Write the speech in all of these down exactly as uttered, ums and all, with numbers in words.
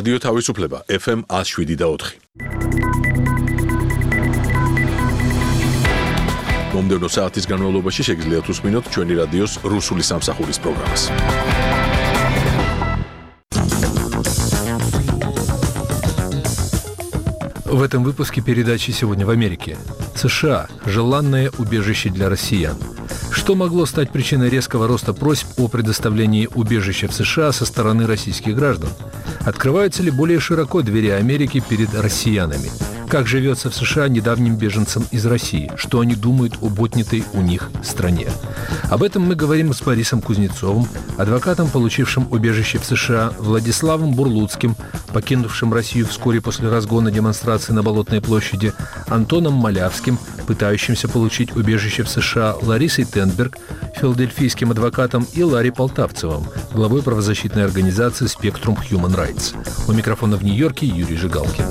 რადიო თავისუფლება ეფ ემ one oh seven და four. მომდევნო საათის განმავლობაში შეგიძლიათ უსმინოთ ჩვენი რადიოს რუსული სამსახურის პროგრამას. В этом выпуске передачи «Сегодня в Америке». США – желанное убежище для россиян. Что могло стать причиной резкого роста просьб о предоставлении убежища в США со стороны российских граждан? Открываются ли более широко двери Америки перед россиянами? Как живется в США недавним беженцам из России? Что они думают об отнятой у них стране? Об этом мы говорим с Борисом Кузнецовым, адвокатом, получившим убежище в США, Владиславом Бурлуцким, покинувшим Россию вскоре после разгона демонстрации на Болотной площади, Антоном Малявским, пытающимся получить убежище в США, Ларисой Тенберг, филадельфийским адвокатом, и Ларри Полтавцевым, главой правозащитной организации Spectrum Human Rights. У микрофона в Нью-Йорке Юрий Жигалкин.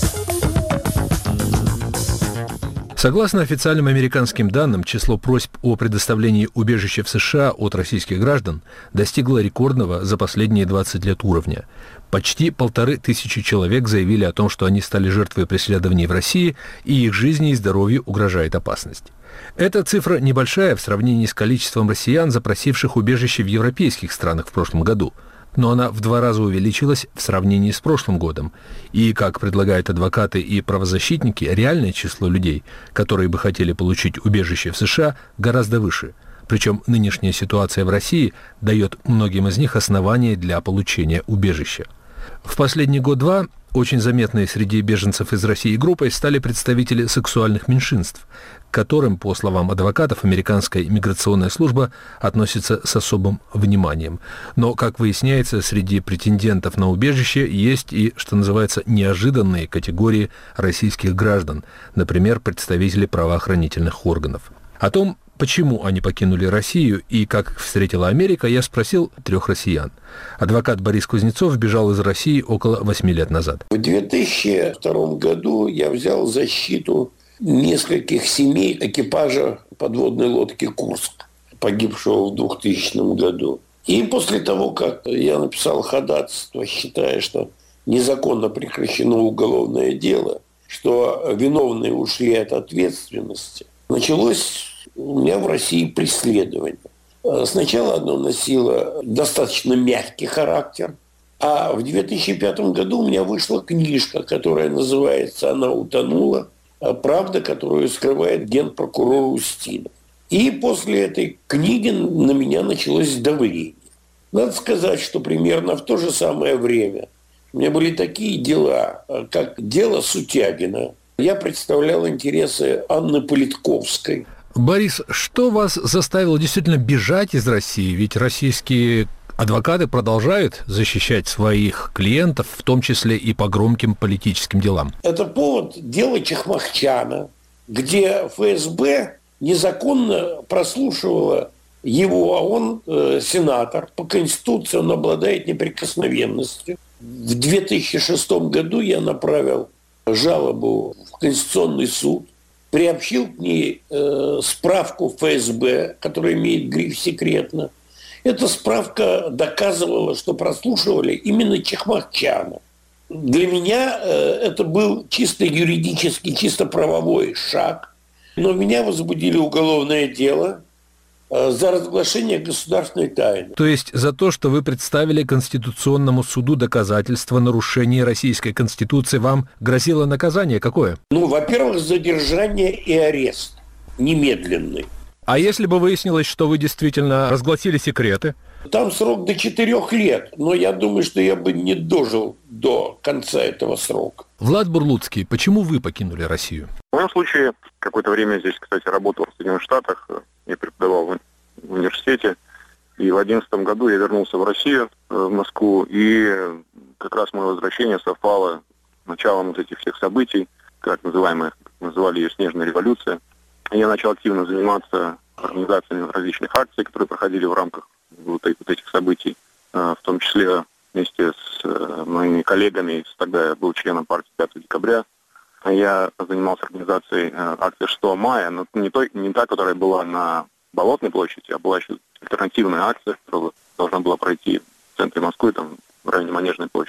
Согласно официальным американским данным, число просьб о предоставлении убежища в США от российских граждан достигло рекордного за последние двадцать лет уровня. Почти полторы тысячи человек заявили о том, что они стали жертвой преследований в России, и их жизни и здоровью угрожает опасность. Эта цифра небольшая в сравнении с количеством россиян, запросивших убежище в европейских странах в прошлом году, но она в два раза увеличилась в сравнении с прошлым годом. И, как предлагают адвокаты и правозащитники, реальное число людей, которые бы хотели получить убежище в США, гораздо выше. Причем нынешняя ситуация в России дает многим из них основания для получения убежища. В последний год-два очень заметной среди беженцев из России группой стали представители сексуальных меньшинств, к которым, по словам адвокатов, американская иммиграционная служба относится с особым вниманием. Но, как выясняется, среди претендентов на убежище есть и, что называется, неожиданные категории российских граждан, например, представители правоохранительных органов. О том, почему они покинули Россию и как их встретила Америка, я спросил трех россиян. Адвокат Борис Кузнецов бежал из России около восьми лет назад. В две тысячи втором году я взял защиту нескольких семей экипажа подводной лодки «Курск», погибшего в двухтысячном году. И после того, как я написал ходатайство, считая, что незаконно прекращено уголовное дело, что виновные ушли от ответственности, началось у меня в России преследование. Сначала оно носило достаточно мягкий характер, а в две тысячи пятом году у меня вышла книжка, которая называется «Она утонула. Правда, которую скрывает генпрокурор Устинов». И после этой книги на меня началось давление. Надо сказать, что примерно в то же самое время у меня были такие дела, как дело Сутягина. Я представлял интересы Анны Политковской. Борис, что вас заставило действительно бежать из России? Ведь российские адвокаты продолжают защищать своих клиентов, в том числе и по громким политическим делам. Это повод дела Чехмахчана, где эф эс бэ незаконно прослушивало его, а он э, сенатор. По Конституции он обладает неприкосновенностью. В две тысячи шестом году я направил жалобу в Конституционный суд, приобщил к ней э, справку эф эс бэ, которая имеет гриф «секретно». Эта справка доказывала, что прослушивали именно Чехмахчана. Для меня э, это был чисто юридический, чисто правовой шаг. Но меня возбудили уголовное дело э, за разглашение государственной тайны. То есть за то, что вы представили Конституционному суду доказательства нарушения Российской Конституции, вам грозило наказание какое? Ну, во-первых, задержание и арест немедленный. А если бы выяснилось, что вы действительно разгласили секреты? Там срок до четырех лет, но я думаю, что я бы не дожил до конца этого срока. Влад Бурлуцкий, почему вы покинули Россию? В моем случае, какое-то время здесь, кстати, работал в Соединенных Штатах, я преподавал в университете, и в две тысячи одиннадцатом году я вернулся в Россию, в Москву, и как раз мое возвращение совпало с началом вот этих всех событий, как называемая, называли ее «Снежная революция». Я начал активно заниматься организацией различных акций, которые проходили в рамках вот этих событий, в том числе вместе с моими коллегами. Тогда я был членом партии пятого декабря. Я занимался организацией акции шестого мая, но не, той, не та, которая была на Болотной площади, а была еще альтернативная акция, которая должна была пройти в центре Москвы, там, в районе Манежной площади.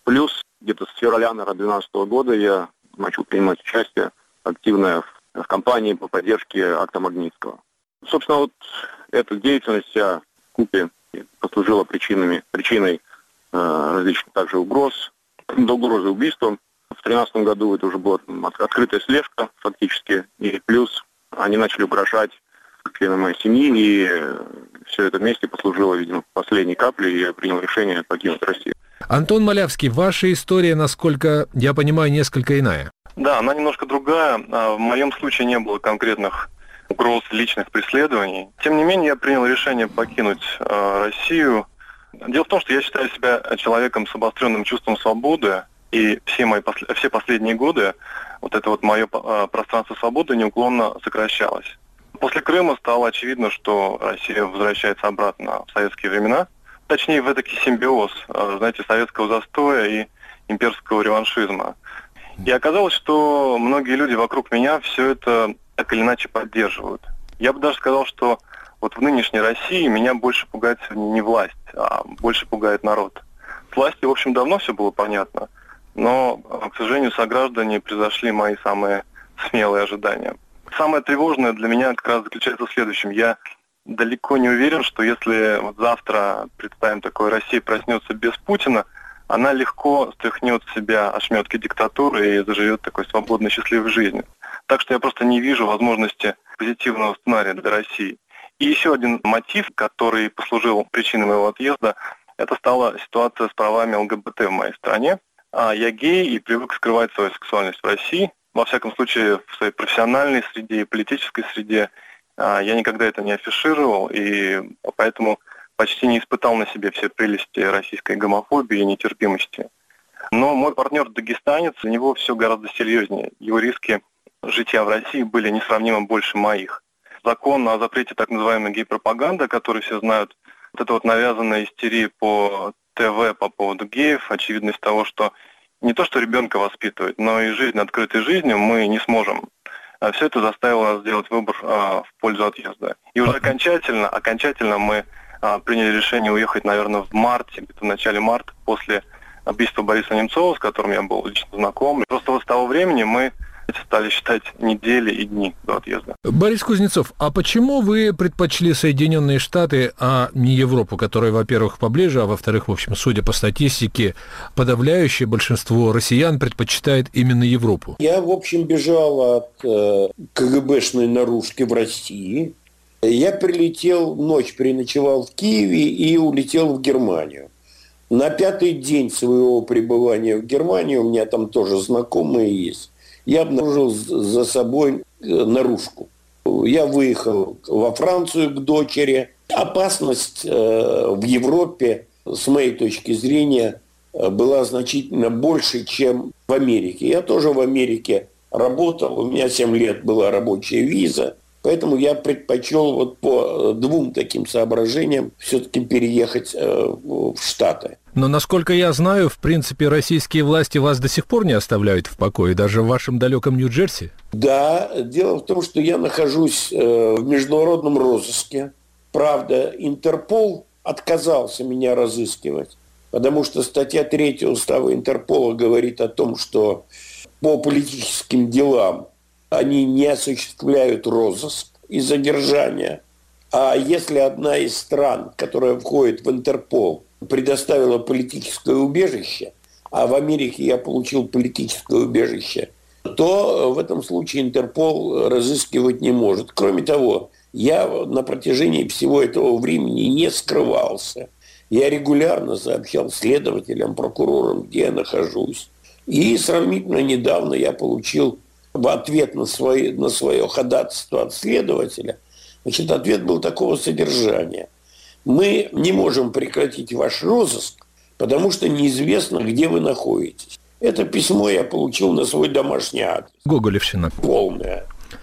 Плюс где-то с февраля, наверное, две тысячи двенадцатого года я начал принимать участие активное в, в кампании по поддержке акта Магнитского. Собственно, вот эта деятельность вся в купе послужила причинами, причиной э, различных также угроз, до угрозы убийством. В две тысячи тринадцатом году это уже была открытая слежка фактически, и плюс они начали угрожать членам моей семьи, и все это вместе послужило, видимо, последней каплей, и я принял решение покинуть Россию. Антон Малявский, ваша история, насколько я понимаю, несколько иная. Да, она немножко другая. В моем случае не было конкретных угроз личных преследований. Тем не менее, я принял решение покинуть э, Россию. Дело в том, что я считаю себя человеком с обостренным чувством свободы, и все мои посл- все последние годы вот это вот мое э, пространство свободы неуклонно сокращалось. После Крыма стало очевидно, что Россия возвращается обратно в советские времена, точнее в этакий симбиоз, э, знаете, советского застоя и имперского реваншизма. И оказалось, что многие люди вокруг меня все это так или иначе поддерживают. Я бы даже сказал, что вот в нынешней России меня больше пугает не власть, а больше пугает народ. С властью, в общем, давно все было понятно, но, к сожалению, сограждане превзошли мои самые смелые ожидания. Самое тревожное для меня как раз заключается в следующем. Я далеко не уверен, что если вот завтра, представим, такой Россия проснется без Путина, она легко стряхнет с себя ошметки диктатуры и заживет такой свободной, счастливой жизнью. Так что я просто не вижу возможности позитивного сценария для России. И еще один мотив, который послужил причиной моего отъезда, это стала ситуация с правами ЛГБТ в моей стране. Я гей и привык скрывать свою сексуальность в России. Во всяком случае, в своей профессиональной среде и политической среде я никогда это не афишировал, и поэтому почти не испытал на себе все прелести российской гомофобии и нетерпимости. Но мой партнер дагестанец, у него все гораздо серьезнее. Его риски житья в России были несравнимо больше моих. Закон о запрете так называемой гей-пропаганды, который все знают, вот это вот навязанная истерия по ТВ по поводу геев, очевидность того, что не то, что ребенка воспитывать, но и жизнь открытой жизнью мы не сможем. Все это заставило нас сделать выбор а, в пользу отъезда. И уже окончательно, окончательно мы а, приняли решение уехать, наверное, в марте, где-то в начале марта, после убийства Бориса Немцова, с которым я был лично знаком. Просто вот с того времени мы стали считать недели и дни до отъезда. Борис Кузнецов, а почему вы предпочли Соединенные Штаты, а не Европу, которая, во-первых, поближе, а во-вторых, в общем, судя по статистике, подавляющее большинство россиян предпочитает именно Европу? Я, в общем, бежал от э, КГБшной наружки в России. Я прилетел, ночь переночевал в Киеве и улетел в Германию. На пятый день своего пребывания в Германии, у меня там тоже знакомые есть, я обнаружил за собой наружку. Я выехал во Францию к дочери. Опасность в Европе, с моей точки зрения, была значительно больше, чем в Америке. Я тоже в Америке работал, у меня семь лет была рабочая виза, поэтому я предпочел вот по двум таким соображениям все-таки переехать в Штаты. Но, насколько я знаю, в принципе, российские власти вас до сих пор не оставляют в покое, даже в вашем далеком Нью-Джерси? Да, дело в том, что я нахожусь в международном розыске. Правда, Интерпол отказался меня разыскивать, потому что статья третья устава Интерпола говорит о том, что по политическим делам они не осуществляют розыск и задержание. А если одна из стран, которая входит в Интерпол, предоставила политическое убежище, а в Америке я получил политическое убежище, то в этом случае Интерпол разыскивать не может. Кроме того, я на протяжении всего этого времени не скрывался. Я регулярно сообщал следователям, прокурорам, где я нахожусь. И сравнительно недавно я получил в ответ на, свои, на свое ходатайство от следователя, значит, ответ был такого содержания. Мы не можем прекратить ваш розыск, потому что неизвестно, где вы находитесь. Это письмо я получил на свой домашний адрес. Гоголевщина. Полное.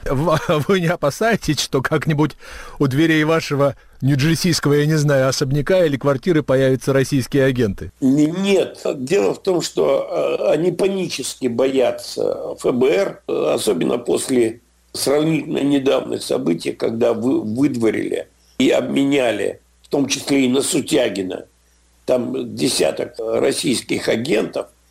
Вы не опасаетесь, что как-нибудь у дверей вашего нью-джерсийского, я не знаю, особняка или квартиры появятся российские агенты? Нет. Дело в том, что они панически боятся ФБР, особенно после сравнительно недавних событий, когда вы выдворили и обменяли, в том числе и на Сутягина, там десяток российских агентов,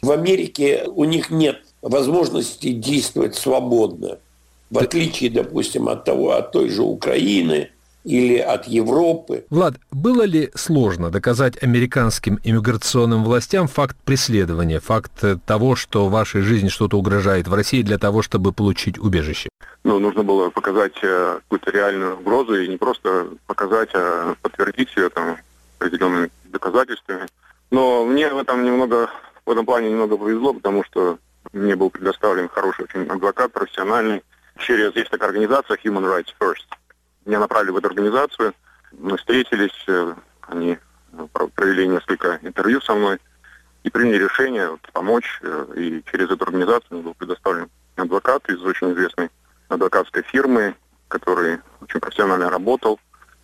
В Америке у них нет возможности действовать свободно, в отличие, допустим, от того, от той же Украины или от Европы. Влад, было ли сложно доказать американским иммиграционным властям факт преследования, факт того, что вашей жизни что-то угрожает в России для того, чтобы получить убежище? Ну, нужно было показать какую-то реальную угрозу и не просто показать, а подтвердить ее там определенными доказательствами. Но мне в этом немного, в этом плане немного повезло, потому что мне был предоставлен хороший очень адвокат, профессиональный. Через, есть такая организация Human Rights First. Меня направили в эту организацию, мы встретились, они провели несколько интервью со мной и приняли решение помочь. И через эту организацию мне был предоставлен адвокат из очень известной адвокатской фирмы, который очень профессионально работал.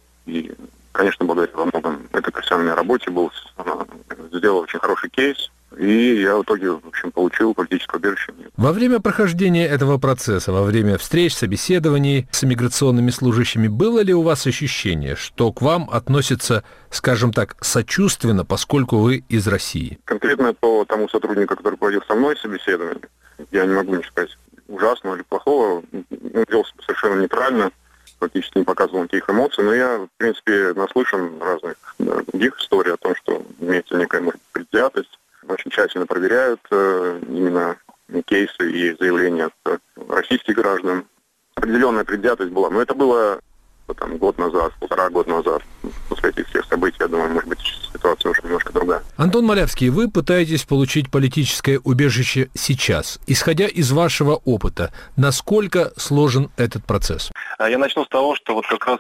И, конечно, благодаря во многом этой профессиональной работе был, сделал очень хороший кейс. И я в итоге, в общем, получил политическое убежище. Во время прохождения этого процесса, во время встреч, собеседований с иммиграционными служащими, было ли у вас ощущение, что к вам относятся, скажем так, сочувственно, поскольку вы из России? Конкретно по тому сотруднику, который проводил со мной собеседование, я не могу ничего сказать ужасного или плохого. Он вел себя совершенно нейтрально, практически не показывал никаких эмоций, но я, в принципе, наслышан разных да, других историй о том, что имеется некая, может быть, предвзятость. Очень тщательно проверяют э, именно кейсы и заявления от э, российских граждан. Определенная предвзятость была, но это было там, год назад, полтора года назад. После этих всех событий, я думаю, может быть, ситуация уже немножко другая. Антон Малявский, вы пытаетесь получить политическое убежище сейчас. Исходя из вашего опыта, насколько сложен этот процесс? Я начну с того, что вот как раз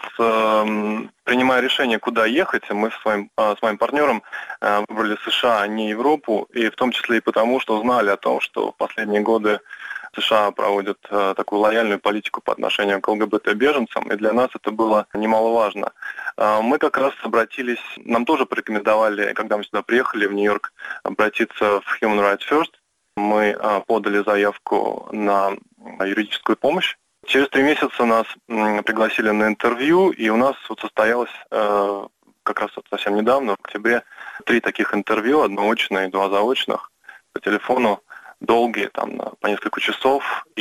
э, принимая решение, куда ехать, мы с, своим, э, с моим партнером э, выбрали США, а не Европу, и в том числе и потому, что знали о том, что в последние годы США проводят э, такую лояльную политику по отношению к ЛГБТ-беженцам, и для нас это было немаловажно. Э, мы как раз обратились, нам тоже порекомендовали, когда мы сюда приехали, в Нью-Йорк, обратиться в Human Rights First. Мы э, подали заявку на юридическую помощь. Через три месяца нас м, пригласили на интервью, и у нас вот состоялось э, как раз вот совсем недавно, в октябре, три таких интервью, одно очное и два заочных, по телефону. Долгие, там, по несколько часов,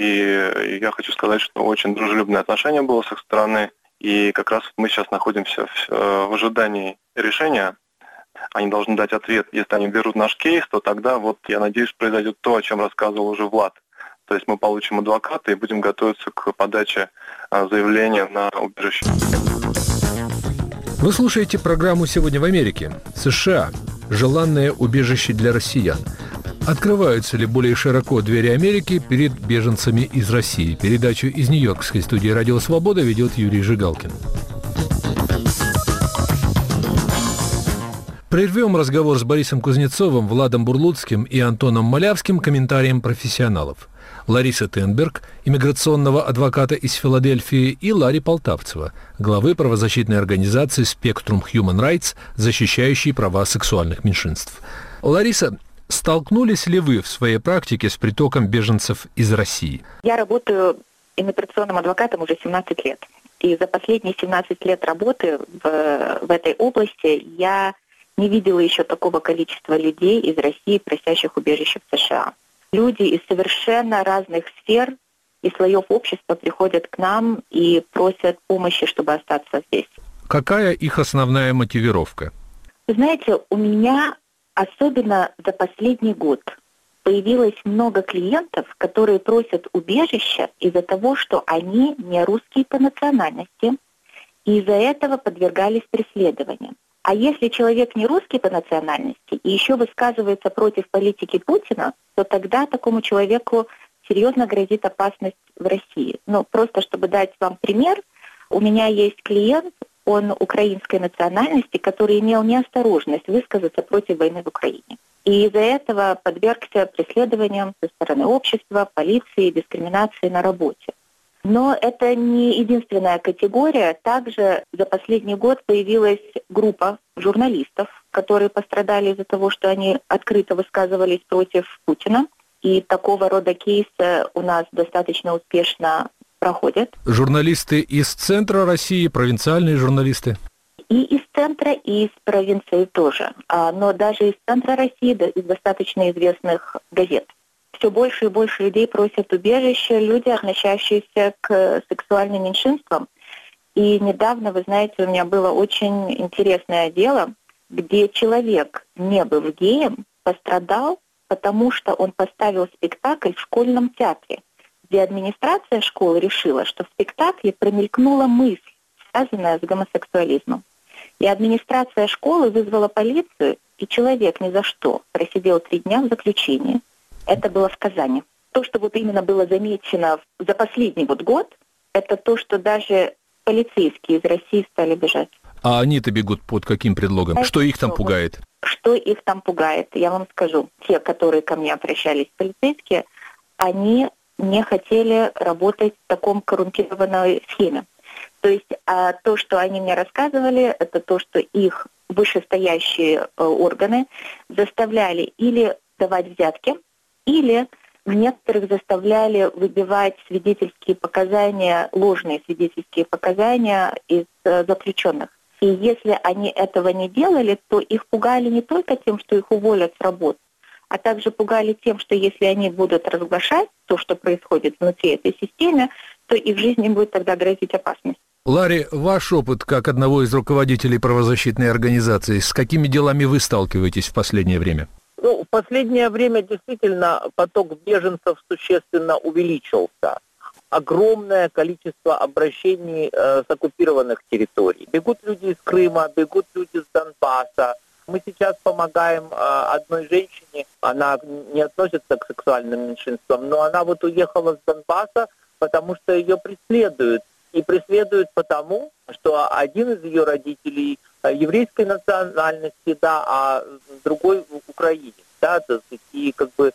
и я хочу сказать, что очень дружелюбное отношение было с их стороны, и как раз мы сейчас находимся в, в ожидании решения. Они должны дать ответ. Если они берут наш кейс, то тогда, вот, я надеюсь, произойдет то, о чем рассказывал уже Влад. То есть мы получим адвоката и будем готовиться к подаче заявления на убежище. Вы слушаете программу «Сегодня в Америке». США. Желанное убежище для россиян. Открываются ли более широко двери Америки перед беженцами из России? Передачу из Нью-Йоркской студии «Радио Свобода» ведет Юрий Жигалкин. Прервем разговор с Борисом Кузнецовым, Владом Бурлуцким и Антоном Малявским комментарием профессионалов. Лариса Тенберг, иммиграционного адвоката из Филадельфии, и Ларри Полтавцева, главы правозащитной организации Spectrum Human Rights, защищающей права сексуальных меньшинств. Лариса, столкнулись ли вы в своей практике с притоком беженцев из России? Я работаю иммиграционным адвокатом уже семнадцать лет. И за последние семнадцать лет работы в, в этой области я не видела еще такого количества людей из России, просящих убежище в США. Люди из совершенно разных сфер и слоев общества приходят к нам и просят помощи, чтобы остаться здесь. Какая их основная мотивировка? Вы знаете, у меня особенно за последний год появилось много клиентов, которые просят убежища из-за того, что они не русские по национальности, и из-за этого подвергались преследованию. А если человек не русский по национальности и еще высказывается против политики Путина, то тогда такому человеку серьезно грозит опасность в России. Ну, просто чтобы дать вам пример, у меня есть клиент, он украинской национальности, который имел неосторожность высказаться против войны в Украине. И из-за этого подвергся преследованиям со стороны общества, полиции, дискриминации на работе. Но это не единственная категория. Также за последний год появилась группа журналистов, которые пострадали из-за того, что они открыто высказывались против Путина. И такого рода кейсы у нас достаточно успешно проходят. Журналисты из центра России, провинциальные журналисты? И из центра, и из провинции тоже, но даже из центра России, из достаточно известных газет. Все больше и больше людей просят убежища, люди, относящиеся к сексуальным меньшинствам. И недавно, вы знаете, у меня было очень интересное дело, где человек, не был геем, пострадал, потому что он поставил спектакль в школьном театре, где администрация школы решила, что в спектакле промелькнула мысль, связанная с гомосексуализмом. И администрация школы вызвала полицию, и человек ни за что просидел три дня в заключении. Это было в Казани. То, что вот именно было замечено за последний вот год, это то, что даже полицейские из России стали бежать. А они-то бегут под каким предлогом? Это что их там что? пугает? Что их там пугает? Я вам скажу. Те, которые ко мне обращались, полицейские, они не хотели работать в таком коррумпированной схеме. То есть а то, что они мне рассказывали, это то, что их вышестоящие э, органы заставляли или давать взятки, или некоторых заставляли выбивать свидетельские показания, ложные свидетельские показания из э, заключенных. И если они этого не делали, то их пугали не только тем, что их уволят с работы, а также пугали тем, что если они будут разглашать то, что происходит внутри этой системы, то их жизни будет тогда грозить опасность. Ларри, ваш опыт как одного из руководителей правозащитной организации, с какими делами вы сталкиваетесь в последнее время? Ну, в последнее время действительно поток беженцев существенно увеличился. Огромное количество обращений э, с оккупированных территорий. Бегут люди из Крыма, бегут люди с Донбасса. Мы сейчас помогаем э, одной женщине, она не относится к сексуальным меньшинствам, но она вот уехала с Донбасса, потому что ее преследуют. И преследуют потому, что один из ее родителей еврейской национальности, да, а другой украинец, да, и как бы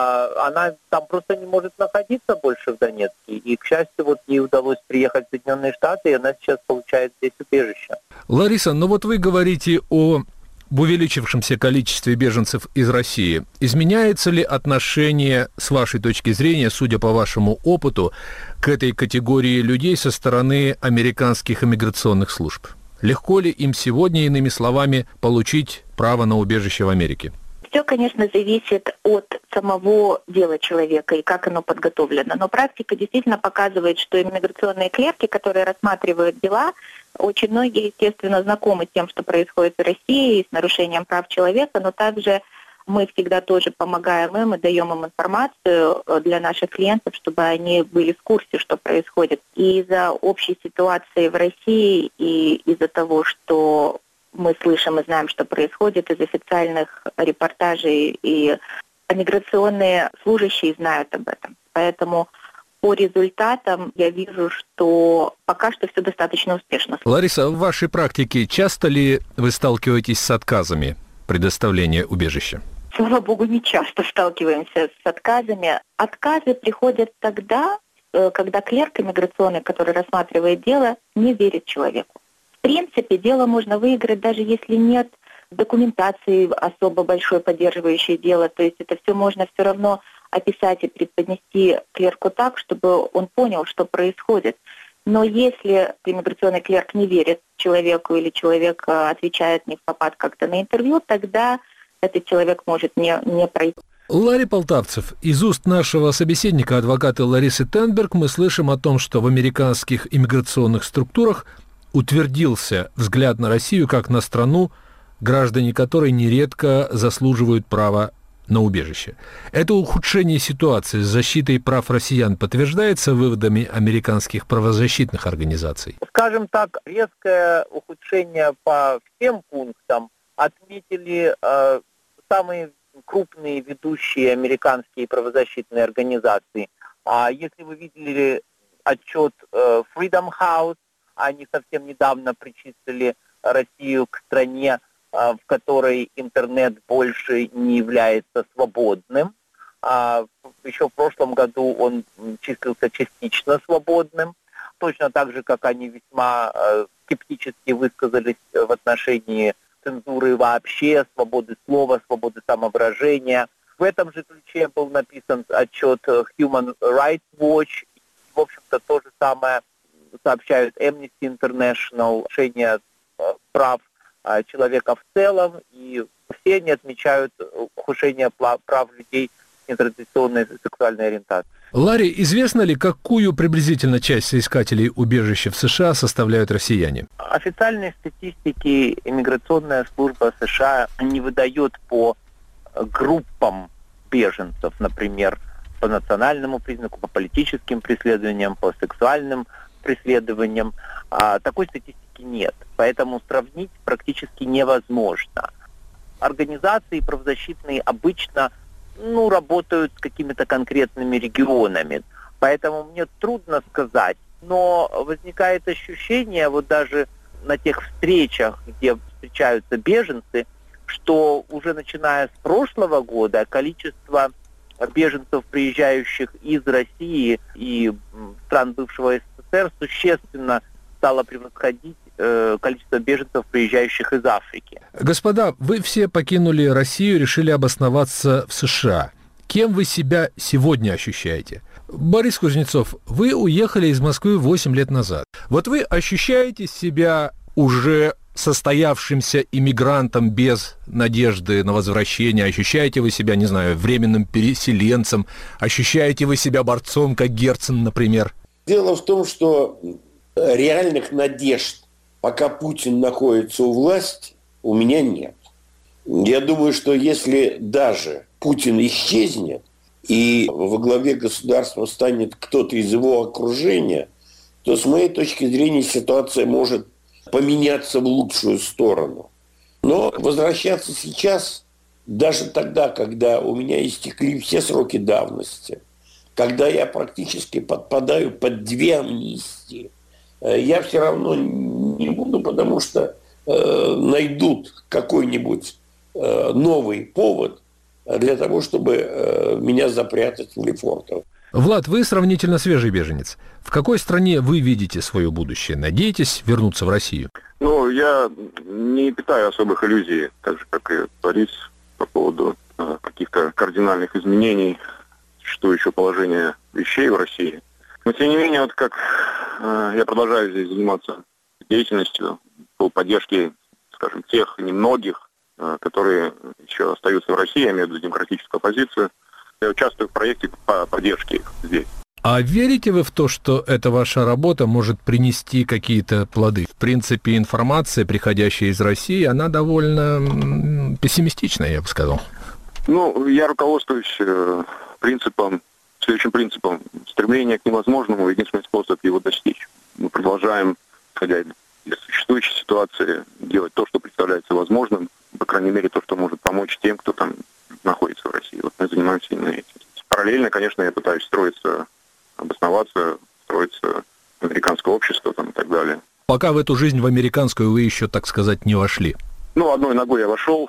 она там просто не может находиться больше в Донецке. И, к счастью, вот ей удалось приехать в Соединенные Штаты, и она сейчас получает здесь убежище. Лариса, ну вот вы говорите о об увеличившемся количестве беженцев из России. Изменяется ли отношение, с вашей точки зрения, судя по вашему опыту, к этой категории людей со стороны американских иммиграционных служб? Легко ли им сегодня, иными словами, получить право на убежище в Америке? Все, конечно, зависит от самого дела человека и как оно подготовлено. Но практика действительно показывает, что иммиграционные клерки, которые рассматривают дела, очень многие, естественно, знакомы с тем, что происходит в России, с нарушением прав человека, но также мы всегда тоже помогаем им и даем им информацию для наших клиентов, чтобы они были в курсе, что происходит. И из-за общей ситуации в России и из-за того, что мы слышим и знаем, что происходит, из официальных репортажей, и миграционные служащие знают об этом. Поэтому по результатам я вижу, что пока что все достаточно успешно. Лариса, в вашей практике часто ли вы сталкиваетесь с отказами предоставления убежища? Слава богу, не часто сталкиваемся с отказами. Отказы приходят тогда, когда клерк иммиграционный, который рассматривает дело, не верит человеку. В принципе, дело можно выиграть, даже если нет документации особо большой, поддерживающей дело. То есть это все можно все равно описать и преподнести клерку так, чтобы он понял, что происходит. Но если иммиграционный клерк не верит человеку или человек отвечает не в попад как-то на интервью, тогда этот человек может не, не пройти. Ларри Полтавцев, из уст нашего собеседника, адвоката Ларисы Тенберг, мы слышим о том, что в американских иммиграционных структурах утвердился взгляд на Россию как на страну, граждане которой нередко заслуживают права на убежище. Это ухудшение ситуации с защитой прав россиян подтверждается выводами американских правозащитных организаций? Скажем так, резкое ухудшение по всем пунктам отметили э, самые крупные ведущие американские правозащитные организации. А если вы видели отчет э, Freedom House, они совсем недавно причислили Россию к стране, в которой интернет больше не является свободным. Еще в прошлом году он числился частично свободным. Точно так же, как они весьма скептически высказались в отношении цензуры вообще, свободы слова, свободы самовыражения. В этом же ключе был написан отчет Human Rights Watch. В общем-то, то же самое сообщают Amnesty International, решение прав человека в целом, и все они отмечают ухудшение прав людей с нетрадиционной сексуальной ориентацией. Ларри, известно ли, какую приблизительно часть соискателей убежища в США составляют россияне? Официальной статистики иммиграционная служба США не выдает по группам беженцев, например, по национальному признаку, по политическим преследованиям, по сексуальным преследованиям. А такой статистики нет, поэтому сравнить практически невозможно. Организации правозащитные обычно ну, работают с какими-то конкретными регионами. Поэтому мне трудно сказать. Но возникает ощущение, вот даже на тех встречах, где встречаются беженцы, что уже начиная с прошлого года количество беженцев, приезжающих из России и стран бывшего СССР, существенно стало превосходить э, количество беженцев, приезжающих из Африки. Господа, вы все покинули Россию, решили обосноваться в США. Кем вы себя сегодня ощущаете? Борис Кузнецов, вы уехали из Москвы восемь лет назад. Вот вы ощущаете себя уже состоявшимся иммигрантом без надежды на возвращение? Ощущаете вы себя, не знаю, временным переселенцем? Ощущаете вы себя борцом, как Герцен, например? Дело в том, что реальных надежд, пока Путин находится у власти, у меня нет. Я думаю, что если даже Путин исчезнет, и во главе государства станет кто-то из его окружения, то, с моей точки зрения, ситуация может поменяться в лучшую сторону. Но возвращаться сейчас, даже тогда, когда у меня истекли все сроки давности, когда я практически подпадаю под две амнистии, я все равно не буду, потому что э, найдут какой-нибудь э, новый повод для того, чтобы э, меня запрятать в Лефортово. Влад, вы сравнительно свежий беженец. В какой стране вы видите свое будущее? Надеетесь вернуться в Россию? Ну, я не питаю особых иллюзий, так же, как и Борис, по поводу э, каких-то кардинальных изменений, что еще положение вещей в России. Но, тем не менее, вот как э, я продолжаю здесь заниматься деятельностью по поддержке, скажем, тех немногих, э, которые еще остаются в России, я имею в виду демократическую оппозицию. Я участвую в проекте по поддержке их здесь. А верите вы в то, что эта ваша работа может принести какие-то плоды? В принципе, информация, приходящая из России, она довольно пессимистичная, я бы сказал. Ну, я руководствуюсь э, принципом, следующим принципом. Стремление к невозможному — единственный способ его достичь. Мы продолжаем, исходя из существующей ситуации, делать то, что представляется возможным, по крайней мере, то, что может помочь тем, кто там находится в России. Вот мы занимаемся именно этим. Параллельно, конечно, я пытаюсь строиться, обосноваться, строиться в американское общество там, и так далее. Пока в эту жизнь, в американскую, вы еще, так сказать, не вошли. Ну, одной ногой я вошел,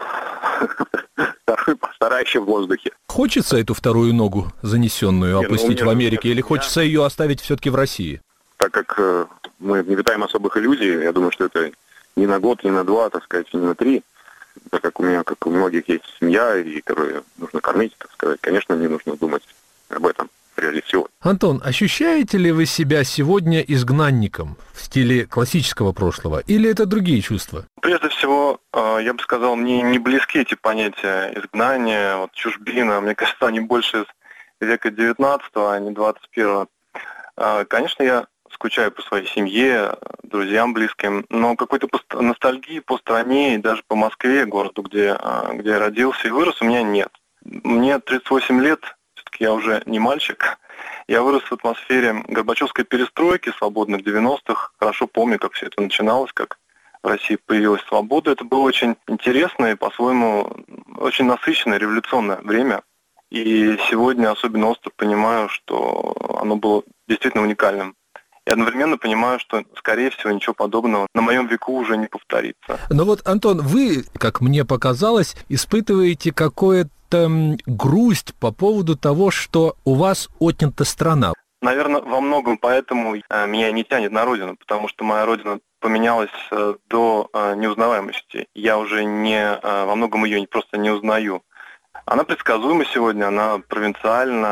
второй постараюсь еще в воздухе. Хочется эту вторую ногу, занесенную, Не, опустить ну, в Америке, или я... хочется ее оставить все-таки в России? Так как э, мы не питаем особых иллюзий, я думаю, что это не на год, не на два, так сказать, не на три. Так как у меня, как у многих, есть семья, и которую нужно кормить, так сказать, конечно, мне нужно думать об этом прежде всего. Антон, ощущаете ли вы себя сегодня изгнанником в стиле классического прошлого, или это другие чувства? Прежде всего, я бы сказал, мне не близки эти понятия изгнания, вот, чужбина. Мне кажется, они больше из века девятнадцатого, а не двадцать первого. Конечно, я скучаю по своей семье, друзьям близким, но какой-то ностальгии по стране и даже по Москве, городу, где, где я родился и вырос, у меня нет. Мне тридцать восемь лет, все-таки я уже не мальчик. Я вырос в атмосфере Горбачевской перестройки, свободных девяностых. Хорошо помню, как все это начиналось, как в России появилась свобода. Это было очень интересное и, по-своему, очень насыщенное, революционное время. И сегодня особенно остро понимаю, что оно было действительно уникальным. И одновременно понимаю, что, скорее всего, ничего подобного на моем веку уже не повторится. Но вот, Антон, вы, как мне показалось, испытываете какое-то грусть по поводу того, что у вас отнята страна. Наверное, во многом поэтому меня не тянет на родину, потому что моя родина поменялась до неузнаваемости. Я уже не, во многом ее просто не узнаю. Она предсказуема сегодня, она провинциальна,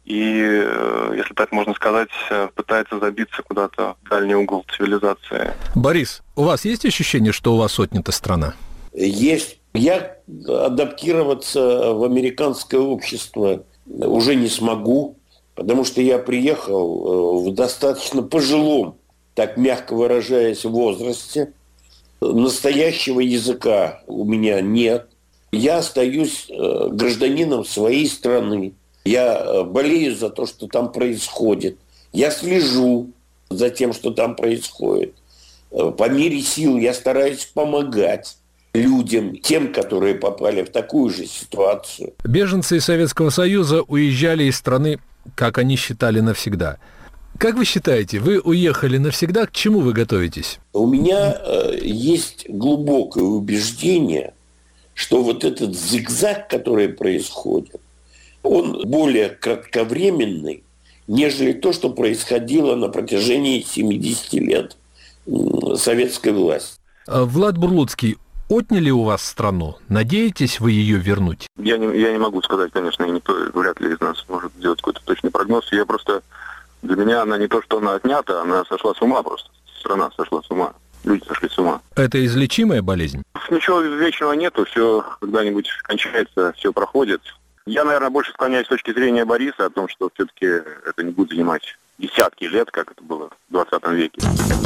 и, если так можно сказать, пытается забиться куда-то в дальний угол цивилизации. Борис, у вас есть ощущение, что у вас отнята страна? Есть. Я адаптироваться в американское общество уже не смогу, потому что я приехал в достаточно пожилом, так мягко выражаясь, возрасте. Настоящего языка у меня нет. Я остаюсь гражданином своей страны. Я болею за то, что там происходит. Я слежу за тем, что там происходит. По мере сил я стараюсь помогать людям, тем, которые попали в такую же ситуацию. Беженцы из Советского Союза уезжали из страны, как они считали, навсегда. Как вы считаете, вы уехали навсегда, к чему вы готовитесь? У меня э, есть глубокое убеждение, что вот этот зигзаг, который происходит, он более кратковременный, нежели то, что происходило на протяжении семидесяти лет советской власти. Влад Бурлуцкий, отняли у вас страну? Надеетесь вы ее вернуть? Я не, я не могу сказать, конечно, и никто вряд ли из нас может сделать какой-то точный прогноз. Я просто, для меня она не то, что она отнята, она сошла с ума просто. Страна сошла с ума. Люди сошли с ума. Это излечимая болезнь? Ничего вечного нету, все когда-нибудь кончается, все проходит. Я, наверное, больше склоняюсь с точки зрения Бориса о том, что все-таки это не будет занимать десятки лет, как это было в двадцатом веке.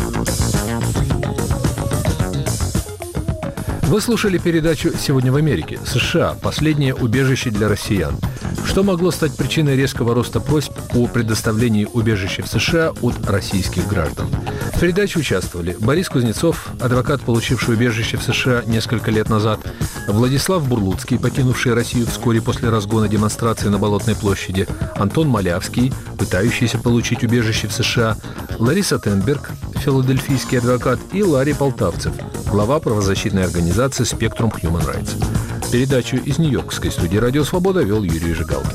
Вы слушали передачу «Сегодня в Америке». США – последнее убежище для россиян. Что могло стать причиной резкого роста просьб о предоставлении убежища в США от российских граждан? В передаче участвовали Борис Кузнецов, адвокат, получивший убежище в США несколько лет назад, Владислав Бурлуцкий, покинувший Россию вскоре после разгона демонстрации на Болотной площади, Антон Малявский, пытающийся получить убежище в США, Лариса Тенберг, филадельфийский адвокат, и Ларри Полтавцев, глава правозащитной организации «Спектрум Human Rights». Передачу из Нью-Йоркской студии «Радио Свобода» вел Юрий Жигалкин.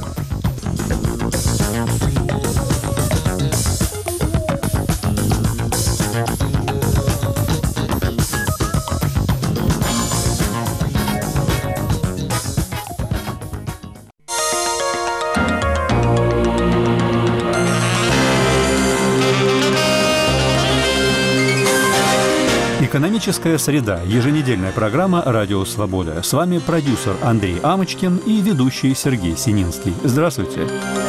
Экономическая среда. Еженедельная программа «Радио Свобода». С вами продюсер Андрей Амочкин и ведущий Сергей Сининский. Здравствуйте.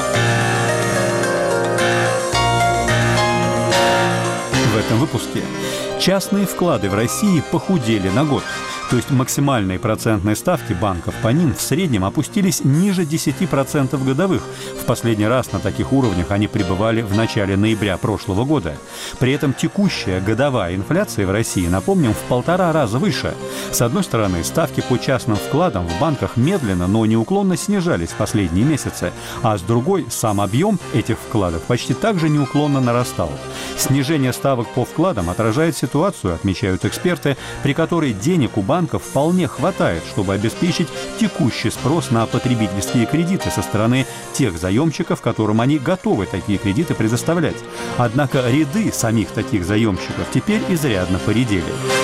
В этом выпуске. Частные вклады в России похудели на год. То есть максимальные процентные ставки банков по ним в среднем опустились ниже десяти процентов годовых. В последний раз на таких уровнях они пребывали в начале ноября прошлого года. При этом текущая годовая инфляция в России, напомним, в полтора раза выше. С одной стороны, ставки по частным вкладам в банках медленно, но неуклонно снижались в последние месяцы, а с другой, сам объем этих вкладов почти так же неуклонно нарастал. Снижение ставок по вкладам отражает ситуацию, отмечают эксперты, при которой денег у банков банков вполне хватает, чтобы обеспечить текущий спрос на потребительские кредиты со стороны тех заемщиков, которым они готовы такие кредиты предоставлять. Однако ряды самих таких заемщиков теперь изрядно поредели.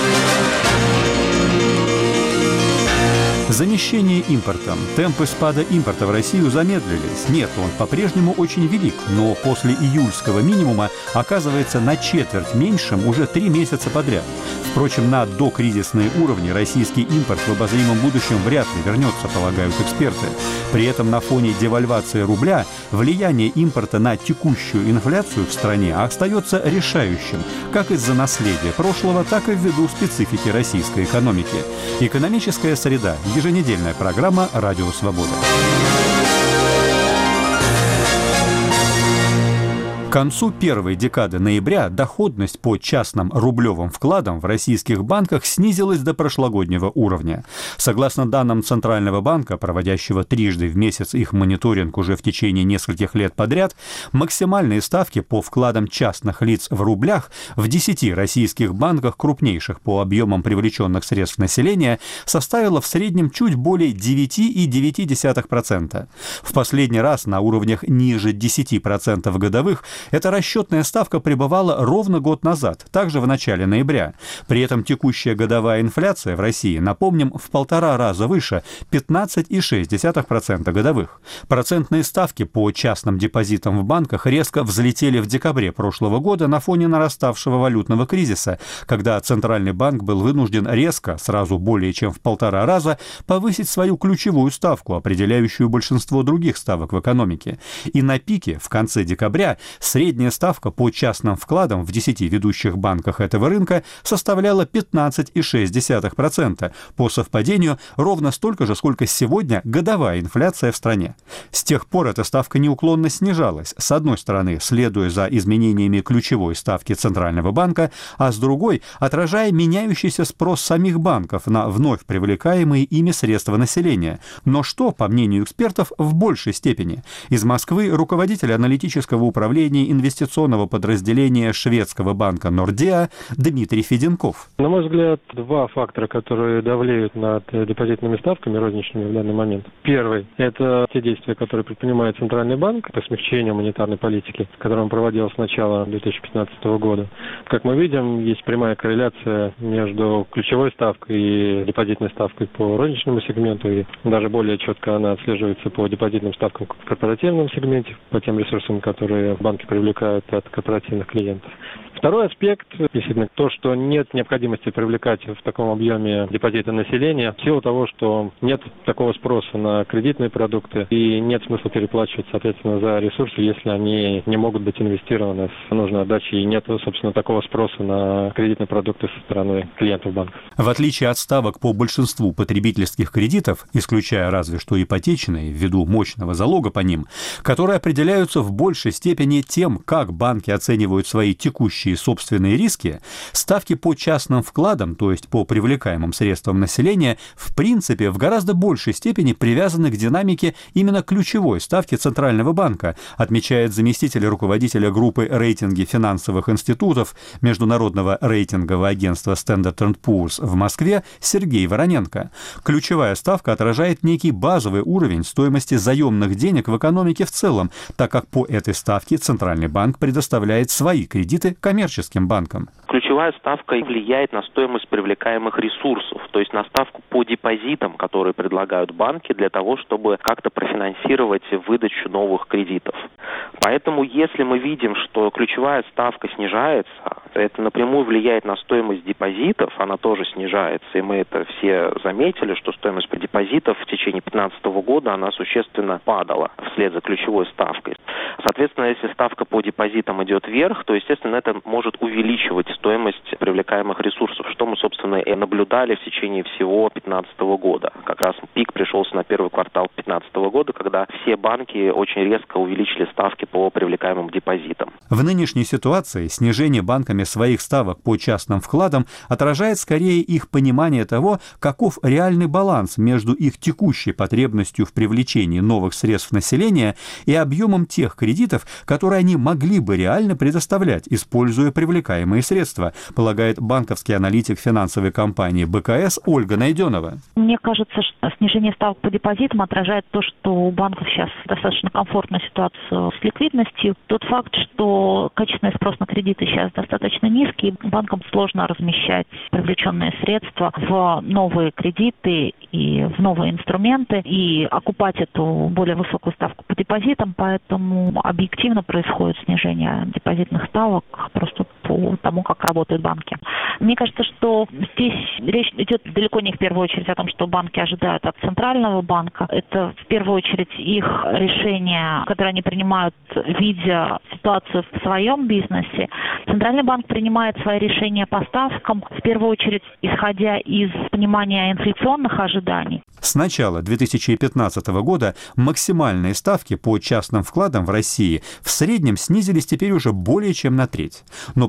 Замещение импортом. Темпы спада импорта в Россию замедлились. Нет, он по-прежнему очень велик, но после июльского минимума оказывается на четверть меньшим уже три месяца подряд. Впрочем, на докризисные уровни российский импорт в обозримом будущем вряд ли вернется, полагают эксперты. При этом на фоне девальвации рубля влияние импорта на текущую инфляцию в стране остается решающим, как из-за наследия прошлого, так и ввиду специфики российской экономики. Экономическая среда. Еженедельная программа «Радио Свобода». К концу первой декады ноября доходность по частным рублевым вкладам в российских банках снизилась до прошлогоднего уровня. Согласно данным Центрального банка, проводящего трижды в месяц их мониторинг уже в течение нескольких лет подряд, максимальные ставки по вкладам частных лиц в рублях в десяти российских банках, крупнейших по объемам привлеченных средств населения, составила в среднем чуть более девять целых девять десятых процента. В последний раз на уровнях ниже десяти процентов годовых Эта расчетная ставка пребывала ровно год назад, также в начале ноября. При этом текущая годовая инфляция в России, напомним, в полтора раза выше – пятнадцать целых шесть десятых процента годовых. Процентные ставки по частным депозитам в банках резко взлетели в декабре прошлого года на фоне нараставшего валютного кризиса, когда Центральный банк был вынужден резко, сразу более чем в полтора раза, повысить свою ключевую ставку, определяющую большинство других ставок в экономике. И на пике, в конце декабря, средняя ставка по частным вкладам в десяти ведущих банках этого рынка составляла пятнадцать целых шесть десятых процента. По совпадению, ровно столько же, сколько сегодня годовая инфляция в стране. С тех пор эта ставка неуклонно снижалась, с одной стороны, следуя за изменениями ключевой ставки Центрального банка, а с другой, отражая меняющийся спрос самих банков на вновь привлекаемые ими средства населения. Но что, по мнению экспертов, в большей степени? Из Москвы руководитель аналитического управления инвестиционного подразделения шведского банка Nordea Дмитрий Феденков. На мой взгляд, два фактора, которые давлеют над депозитными ставками розничными в данный момент. Первый – это те действия, которые предпринимает Центральный банк по смягчению монетарной политики, которую он проводил с начала две тысячи пятнадцатого года. Как мы видим, есть прямая корреляция между ключевой ставкой и депозитной ставкой по розничному сегменту, и даже более четко она отслеживается по депозитным ставкам в корпоративном сегменте, по тем ресурсам, которые банки привлекают от корпоративных клиентов. Второй аспект, действительно, то, что нет необходимости привлекать в таком объеме депозиты населения в силу того, что нет такого спроса на кредитные продукты и нет смысла переплачивать, соответственно, за ресурсы, если они не могут быть инвестированы с нужной отдачей и нет, собственно, такого спроса на кредитные продукты со стороны клиентов банков. В отличие от ставок по большинству потребительских кредитов, исключая разве что ипотечные, ввиду мощного залога по ним, которые определяются в большей степени тем, как банки оценивают свои текущие собственные риски, ставки по частным вкладам, то есть по привлекаемым средствам населения, в принципе, в гораздо большей степени привязаны к динамике именно ключевой ставки Центрального банка, отмечает заместитель руководителя группы рейтинги финансовых институтов Международного рейтингового агентства Standard энд Poor's в Москве Сергей Вороненко. Ключевая ставка отражает некий базовый уровень стоимости заемных денег в экономике в целом, так как по этой ставке Центральный банк предоставляет свои кредиты коммерческим банкам. Ключевая ставка влияет на стоимость привлекаемых ресурсов, то есть на ставку по депозитам, которые предлагают банки для того, чтобы как-то профинансировать выдачу новых кредитов. Поэтому, если мы видим, что ключевая ставка снижается, это напрямую влияет на стоимость депозитов, она тоже снижается, и мы это все заметили, что стоимость депозитов в течение две тысячи пятнадцатого года, она существенно падала вслед за ключевой ставкой. Соответственно, если ставка по депозитам идет вверх, то, естественно, это может увеличивать стоимость привлекаемых ресурсов, что мы, собственно, и наблюдали в течение всего две тысячи пятнадцатого года. Как раз пик пришелся на первый квартал две тысячи пятнадцатого года, когда все банки очень резко увеличили ставки по привлекаемым депозитам. В нынешней ситуации снижение банками своих ставок по частным вкладам отражает скорее их понимание того, каков реальный баланс между их текущей потребностью в привлечении новых средств населения и объемом тех кредитов, которые они могли бы реально предоставлять, используя привлекаемые средства, полагает банковский аналитик финансовой компании бэ ка эс Ольга Найденова. Мне кажется, что снижение ставок по депозитам отражает то, что у банков сейчас достаточно комфортная ситуация с ликвидностью. Тот факт, что качественный спрос на кредиты сейчас достаточно низкий, банкам сложно размещать привлеченные средства в новые кредиты и в новые инструменты и окупать эту более высокую ставку по депозитам, поэтому объективно происходит снижение депозитных ставок просто по тому, как работают банки. Мне кажется, что здесь речь идет далеко не в первую очередь о том, что банки ожидают от Центрального банка. Это в первую очередь их решения, которые они принимают, видя ситуацию в своем бизнесе. Центральный банк принимает свои решения по ставкам, в первую очередь исходя из понимания инфляционных ожиданий. С начала две тысячи пятнадцатого года максимальные ставки по частным вкладам в России в среднем снизились теперь уже более чем на треть. Но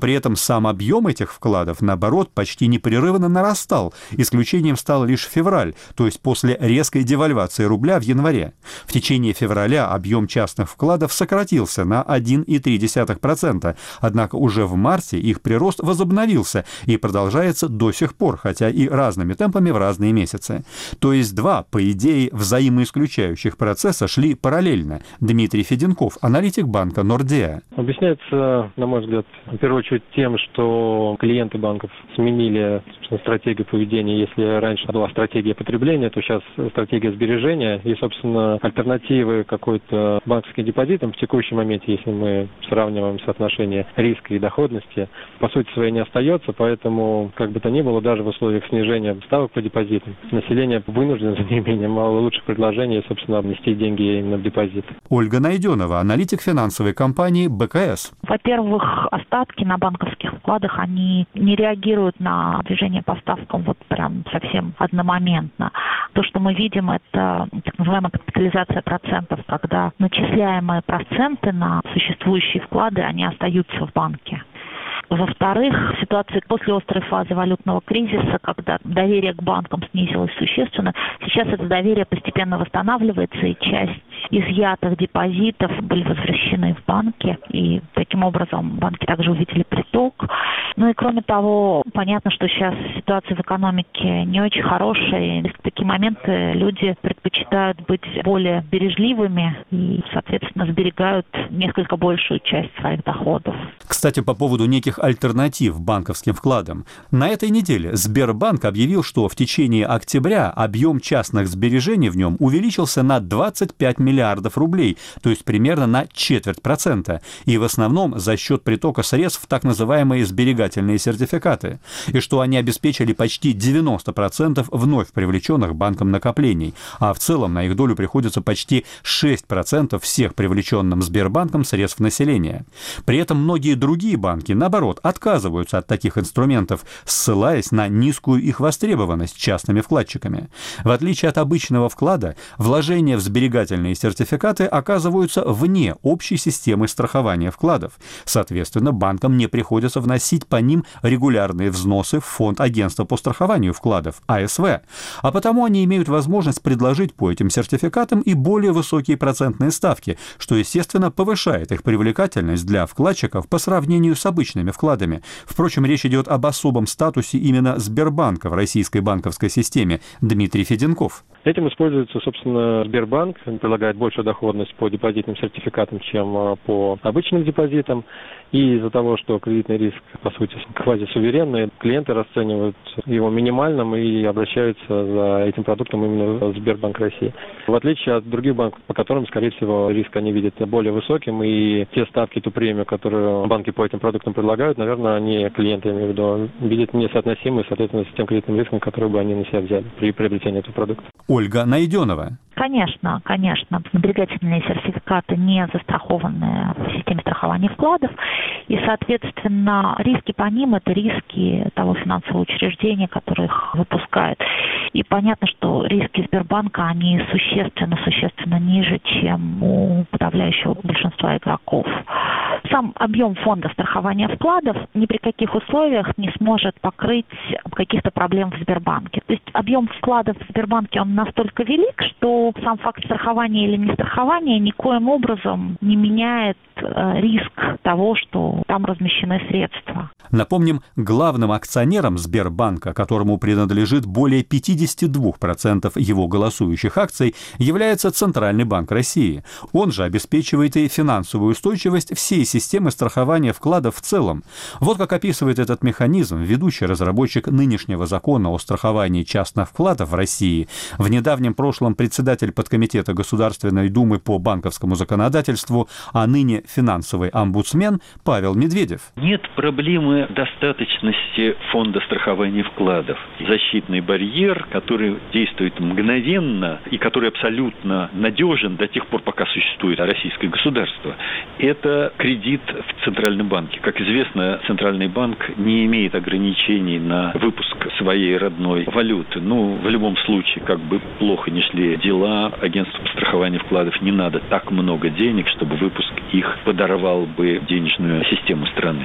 при этом сам объем этих вкладов, наоборот, почти непрерывно нарастал. Исключением стал лишь февраль, то есть после резкой девальвации рубля в январе. В течение февраля объем частных вкладов сократился на один целых три десятых процента, однако уже в марте их прирост возобновился и продолжается до сих пор, хотя и разными темпами в разные месяцы. То есть два, по идее, взаимоисключающих процесса шли параллельно. Дмитрий Феденков, аналитик банка Нордеа. Объясняется, на мой взгляд, в первую очередь тем, что клиенты банков сменили стратегию поведения. Если раньше была стратегия потребления, то сейчас стратегия сбережения. И, собственно, альтернативы какой-то банковским депозитам в текущем моменте, если мы сравниваем соотношение риска и доходности, по сути своей не остается. Поэтому, как бы то ни было, даже в условиях снижения ставок по депозитам, население вынуждено за неимением мало лучших предложений, собственно, внести деньги именно в депозит. Ольга Найденова, аналитик финансовой компании бэ ка эс. Во-первых, остатки на банковских вкладах, они не реагируют на движение по ставкам вот прям совсем одномоментно. То, что мы видим, это так называемая капитализация процентов, когда начисляемые проценты на существующие вклады, они остаются в банке. Во-вторых, в ситуации после острой фазы валютного кризиса, когда доверие к банкам снизилось существенно, сейчас это доверие постепенно восстанавливается, и часть изъятых депозитов были возвращены в банки, и таким образом банки также увидели приток. Ну и кроме того, понятно, что сейчас ситуация в экономике не очень хорошая, и в такие моменты люди предпочитают быть более бережливыми и, соответственно, сберегают несколько большую часть своих доходов. Кстати, по поводу неких альтернатив банковским вкладам. На этой неделе Сбербанк объявил, что в течение октября объем частных сбережений в нем увеличился на двадцать пять миллиардов рублей, то есть примерно на четверть процента, и в основном за счет притока средств в так называемые сберегательные сертификаты, и что они обеспечили почти девяносто процентов вновь привлеченных банком накоплений, а в целом на их долю приходится почти шесть процентов всех привлеченным Сбербанком средств населения. При этом многие другие банки, наоборот, отказываются от таких инструментов, ссылаясь на низкую их востребованность частными вкладчиками. В отличие от обычного вклада, вложения в сберегательные сертификаты оказываются вне общей системы страхования вкладов. Соответственно, банкам не приходится вносить по ним регулярные взносы в фонд агентства по страхованию вкладов, а эс вэ, а потому они имеют возможность предложить по этим сертификатам и более высокие процентные ставки, что, естественно, повышает их привлекательность для вкладчиков по сравнению с обычными вкладами. Впрочем, речь идет об особом статусе именно Сбербанка в российской банковской системе. Дмитрий Феденков. Этим используется, собственно, Сбербанк. Он предлагает большую доходность по депозитным сертификатам, чем по обычным депозитам. И из-за того, что кредитный риск, по сути, квазисуверенный, клиенты расценивают его минимальным и обращаются за этим продуктом именно в Сбербанк России. В отличие от других банков, по которым, скорее всего, риск они видят более высоким, и те ставки, ту премию, которую банки по этим продуктам предлагают, наверное, они, клиенты, я имею в виду, видят несоотносимые, соответственно, с тем кредитным риском, который бы они на себя взяли при приобретении этого продукта. Ольга Найденова. Конечно, конечно, сберегательные сертификаты не застрахованы в системе страхования вкладов, и, соответственно, риски по ним – это риски того финансового учреждения, которое их выпускает. И понятно, что риски Сбербанка, они существенно, существенно ниже, чем у подавляющего большинства игроков. Сам объем фонда страхования вкладов ни при каких условиях не сможет покрыть каких-то проблем в Сбербанке. То есть объем вкладов в Сбербанке, он настолько велик, что сам факт страхования или не страхования никоим образом не меняет э, риск того, что там размещены средства. Напомним, главным акционером Сбербанка, которому принадлежит более пятьдесят два процента его голосующих акций, является Центральный банк России. Он же обеспечивает и финансовую устойчивость всей системы страхования вкладов в целом. Вот как описывает этот механизм ведущий разработчик нынешнего закона о страховании частных вкладов в России, в недавнем прошлом председатель подкомитета Государственной Думы по банковскому законодательству, а ныне финансовый омбудсмен Павел Медведев. Нет проблемы достаточности фонда страхования вкладов. Защитный барьер, который действует мгновенно и который абсолютно надежен до тех пор, пока существует российское государство, это кредит в Центральном банке. Как известно, Центральный банк не имеет ограничений на выпуск своей родной валюты. Ну, в любом случае, как бы плохо ни шли дела, агентству по страхованию вкладов не надо так много денег, чтобы выпуск их подорвал бы денежную систему страны.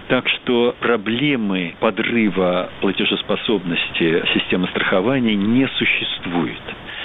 Так что проблемы подрыва платежеспособности системы страхования не существует.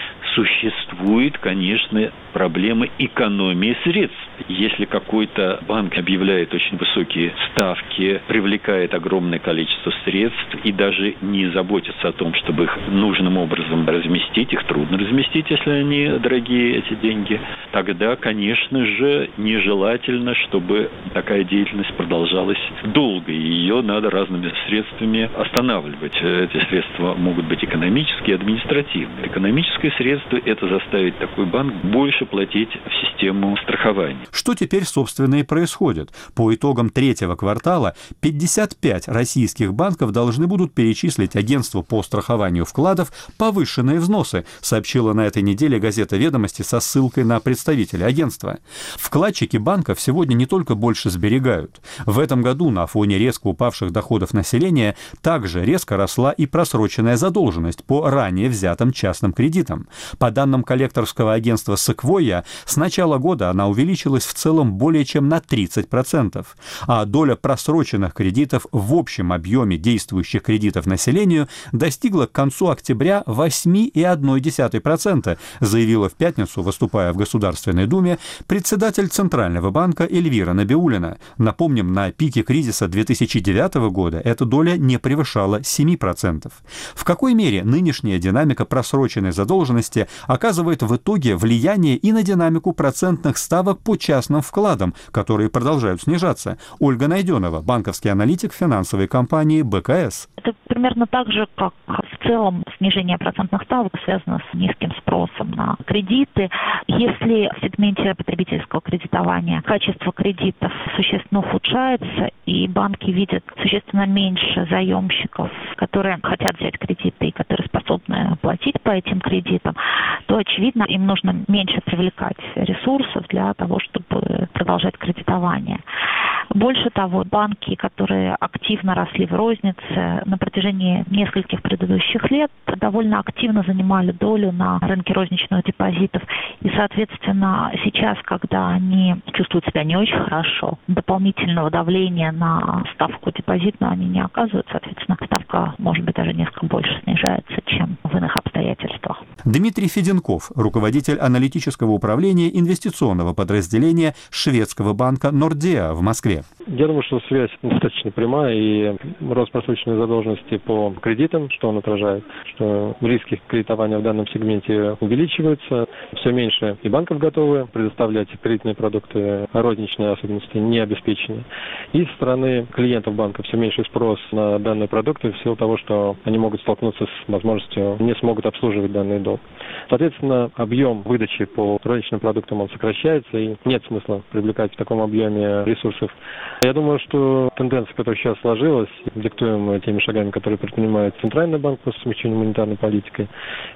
Существует, конечно, проблема экономии средств. Если какой-то банк объявляет очень высокие ставки, привлекает огромное количество средств и даже не заботится о том, чтобы их нужным образом разместить, их трудно разместить, если они дорогие, эти деньги, тогда, конечно же, нежелательно, чтобы такая деятельность продолжалась долго, и ее надо разными средствами останавливать. Эти средства могут быть экономические и административные. Экономическое средство – это заставить такой банк больше платить в систему страхования. Что теперь, собственно, и происходит? По итогам третьего квартала пятьдесят пять российских банков должны будут перечислить агентству по страхованию вкладов повышенные взносы, сообщила на этой неделе газета «Ведомости» со ссылкой на представителя агентства. Вкладчики банков сегодня не только больше сберегают. В этом году на фоне резко упавших доходов населения также резко росла и просроченная задолженность по ранее взятым частным кредитам. По данным коллекторского агентства «Секвойя», с начала года она увеличилась в целом более чем на тридцать процентов, а доля просроченных кредитов в общем объеме действующих кредитов населению достигла к концу октября восемь целых одна десятая процента, заявила в пятницу, выступая в Государственной Думе, председатель Центрального банка Эльвира Набиуллина. Напомним, на пике кризиса две тысячи девятого года эта доля не превышала семь процентов. В какой мере нынешняя динамика просроченной задолженности оказывает в итоге влияние и на динамику процентных ставок по частным вкладам, которые продолжают снижаться? Ольга Найденова, банковский аналитик финансовой компании бэ ка эс. Это примерно так же, как в целом снижение процентных ставок связано с низким спросом на кредиты. Если в сегменте потребительского кредитования качество кредитов существенно ухудшается, и банки видят существенно меньше заемщиков, которые хотят взять кредиты и которые способны платить по этим кредитам, то, очевидно, им нужно меньше привлекать ресурсов для того, чтобы продолжать кредитование. Больше того, банки, которые активно росли в рознице на протяжении нескольких предыдущих лет, довольно активно занимали долю на рынке розничных депозитов. И, соответственно, сейчас, когда они чувствуют себя не очень хорошо, дополнительного давления на ставку депозитную они не оказывают. Соответственно, ставка, может быть, даже несколько больше снижается, чем в иных обстоятельствах. Дмитрий Феденков, руководитель аналитического управления инвестиционного подразделения шведского банка Nordea в Москве. Я думаю, что связь достаточно прямая, и рост просроченной задолженности по кредитам, что он отражает, что риски кредитования в данном сегменте увеличиваются, все меньше и банков готовы предоставлять кредитные продукты, а розничные особенности не обеспечены. И со стороны клиентов банка все меньше спрос на данные продукты в силу того, что они могут столкнуться с возможностью не смогут обслуживать данный долг. Соответственно, объем выдачи по розничным продуктам он сокращается, и нет смысла привлекать в таком объеме ресурсов. Я думаю, что тенденция, которая сейчас сложилась, диктуемая теми шагами, которые предпринимает Центральный банк по смягчению монетарной политикой,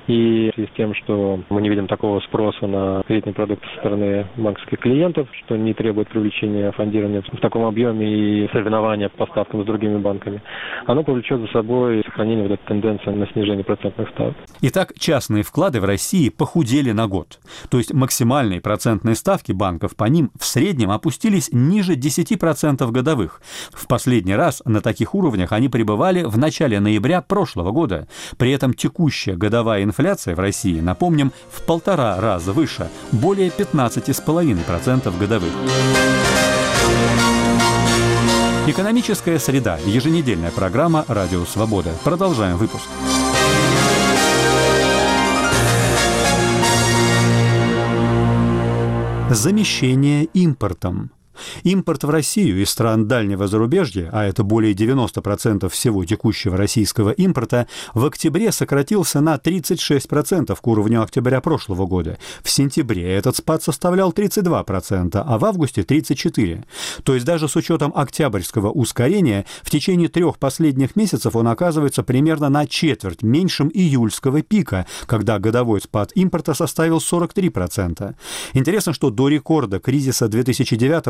и в связи с тем, что мы не видим такого спроса на кредитные продукты со стороны банковских клиентов, что не требует привлечения фондирования в таком объеме и соревнования по ставкам с другими банками, оно повлечет за собой сохранение вот этой тенденции на снижение процентных ставок. Итак, частные вклады в России похудели на год. То есть максимальные процентные ставки банков по ним в среднем опустились ниже десять процентов годовых. В последний раз на таких уровнях они пребывали в начале ноября прошлого года. При этом текущая годовая инфляция в России, напомним, в полтора раза выше, более пятнадцать целых пять десятых процента годовых. Экономическая среда. Еженедельная программа «Радио Свобода». Продолжаем выпуск. Замещение импортом. Импорт в Россию из стран дальнего зарубежья, а это более девяносто процентов всего текущего российского импорта, в октябре сократился на тридцать шесть процентов к уровню октября прошлого года. В сентябре этот спад составлял тридцать два процента, а в августе тридцать четыре процента. То есть даже с учетом октябрьского ускорения, в течение трех последних месяцев он оказывается примерно на четверть меньшим июльского пика, когда годовой спад импорта составил сорок три процента. Интересно, что до рекорда кризиса две тысячи девятого года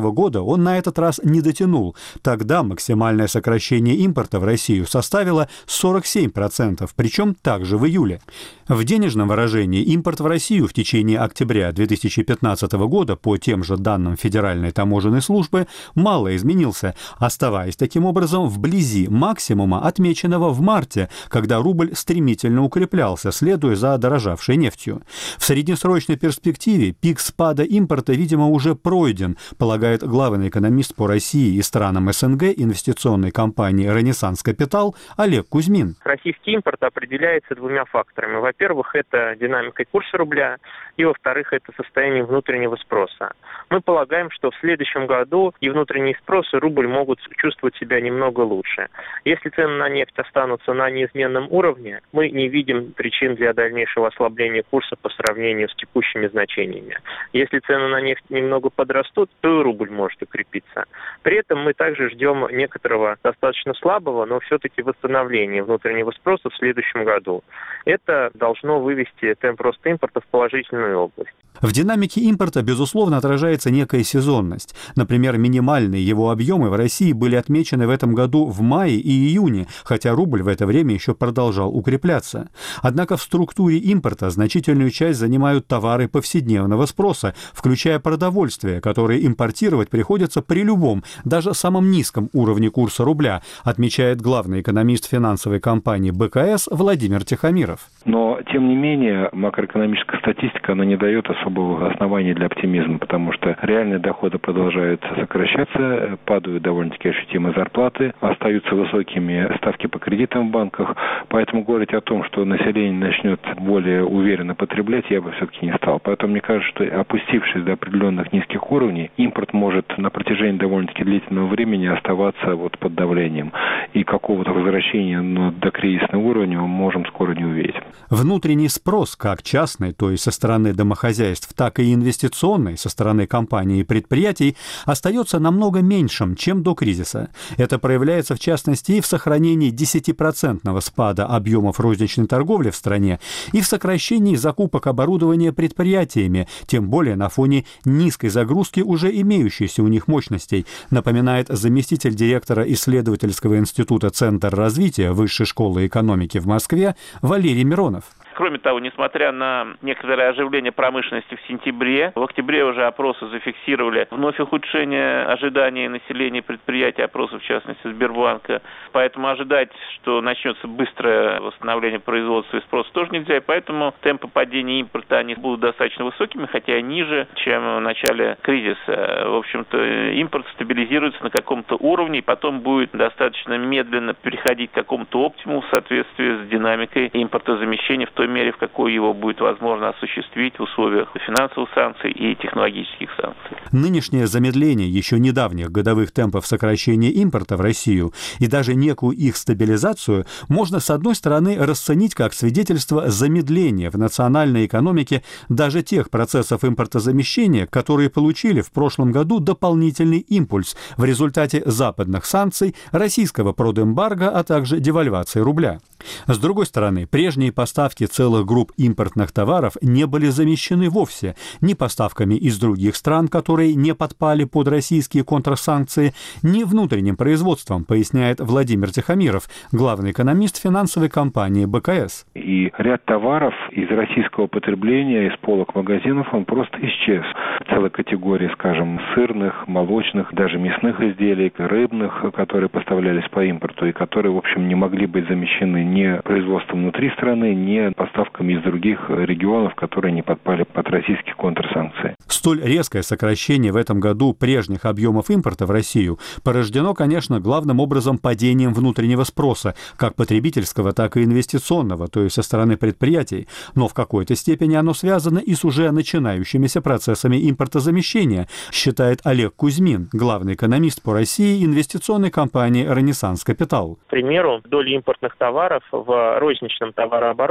года он на этот раз не дотянул. Тогда максимальное сокращение импорта в Россию составило сорок семь процентов, причем также в июле. В денежном выражении импорт в Россию в течение октября две тысячи пятнадцатого года по тем же данным Федеральной таможенной службы мало изменился, оставаясь таким образом вблизи максимума, отмеченного в марте, когда рубль стремительно укреплялся, следуя за дорожавшей нефтью. В среднесрочной перспективе пик спада импорта, видимо, уже пройден, полагает главный экономист по России и странам СНГ инвестиционной компании «Ренессанс Капитал» Олег Кузьмин. Российский импорт определяется двумя факторами. Во-первых, это динамика курса рубля, и, во-вторых, это состояние внутреннего спроса. Мы полагаем, что в следующем году и внутренний спрос, и рубль могут чувствовать себя немного лучше. Если цены на нефть останутся на неизменном уровне, мы не видим причин для дальнейшего ослабления курса по сравнению с текущими значениями. Если цены на нефть немного подрастут, то и рубль может укрепиться. При этом мы также ждем некоторого достаточно слабого, но все-таки восстановления внутреннего спроса в следующем году. Это должно вывести темп роста импорта в положительную область. В динамике импорта, безусловно, отражается некая сезонность. Например, минимальные его объемы в России были отмечены в этом году в мае и июне, хотя рубль в это время еще продолжал укрепляться. Однако в структуре импорта значительную часть занимают товары повседневного спроса, включая продовольствие, которые импортировать приходится при любом, даже самом низком уровне курса рубля, отмечает главный экономист финансовой компании БКС Владимир Тихомиров. Но, тем не менее, макроэкономическая статистика, она не дает особого основания для оптимизма, потому что реальные доходы продолжают сокращаться, падают довольно-таки ощутимо зарплаты, остаются высокими ставки по кредитам в банках, поэтому говорить о том, что население начнет более уверенно потреблять, я бы все-таки не стал. Поэтому мне кажется, что опустившись до определенных низких уровней, импорт может на протяжении довольно-таки длительного времени оставаться вот под давлением. И какого-то возвращения ну, до кризисного уровня мы можем скоро не увидеть. Внутренний спрос, как частный, то есть со стороны домохозяйств, так и инвестиционный, со стороны компаний и предприятий, остается намного меньшим, чем до кризиса. Это проявляется, в частности, и в сохранении десятипроцентного спада объемов розничной торговли в стране, и в сокращении закупок оборудования предприятиями, тем более на фоне низкой загрузки уже имеющейся у них мощностей, напоминает заместитель директора исследовательского института «Центр развития Высшей школы экономики в Москве» Валерий Миронов. Кроме того, несмотря на некоторое оживление промышленности в сентябре, в октябре уже опросы зафиксировали вновь ухудшение ожиданий населения предприятий, опросов в частности Сбербанка. Поэтому ожидать, что начнется быстрое восстановление производства и спроса, тоже нельзя. И поэтому темпы падения импорта они будут достаточно высокими, хотя и ниже, чем в начале кризиса. В общем-то, импорт стабилизируется на каком-то уровне, и потом будет достаточно медленно переходить к какому-то оптимуму в соответствии с динамикой импортозамещения в той мере, в какой его будет возможно осуществить в условиях финансовых санкций и технологических санкций. Нынешнее замедление еще недавних годовых темпов сокращения импорта в Россию и даже некую их стабилизацию можно, с одной стороны, расценить как свидетельство замедления в национальной экономике даже тех процессов импортозамещения, которые получили в прошлом году дополнительный импульс в результате западных санкций, российского продэмбарго, а также девальвации рубля. С другой стороны, прежние поставки целых групп импортных товаров не были замещены вовсе ни поставками из других стран, которые не подпали под российские контрсанкции, ни внутренним производством, поясняет Владимир Тихомиров, главный экономист финансовой компании БКС. И ряд товаров из российского потребления, из полок магазинов, он просто исчез. Целая категория, скажем, сырных, молочных, даже мясных изделий, рыбных, которые поставлялись по импорту и которые, в общем, не могли быть замещены ни производством внутри страны, ни поставками из других регионов, которые не подпали под российские контрсанкции. Столь резкое сокращение в этом году прежних объемов импорта в Россию порождено, конечно, главным образом падением внутреннего спроса, как потребительского, так и инвестиционного, то есть со стороны предприятий, но в какой-то степени оно связано и с уже начинающимися процессами импортозамещения, считает Олег Кузьмин, главный экономист по России инвестиционной компании «Ренессанс Капитал». К примеру, доля импортных товаров в розничном товарообороте в России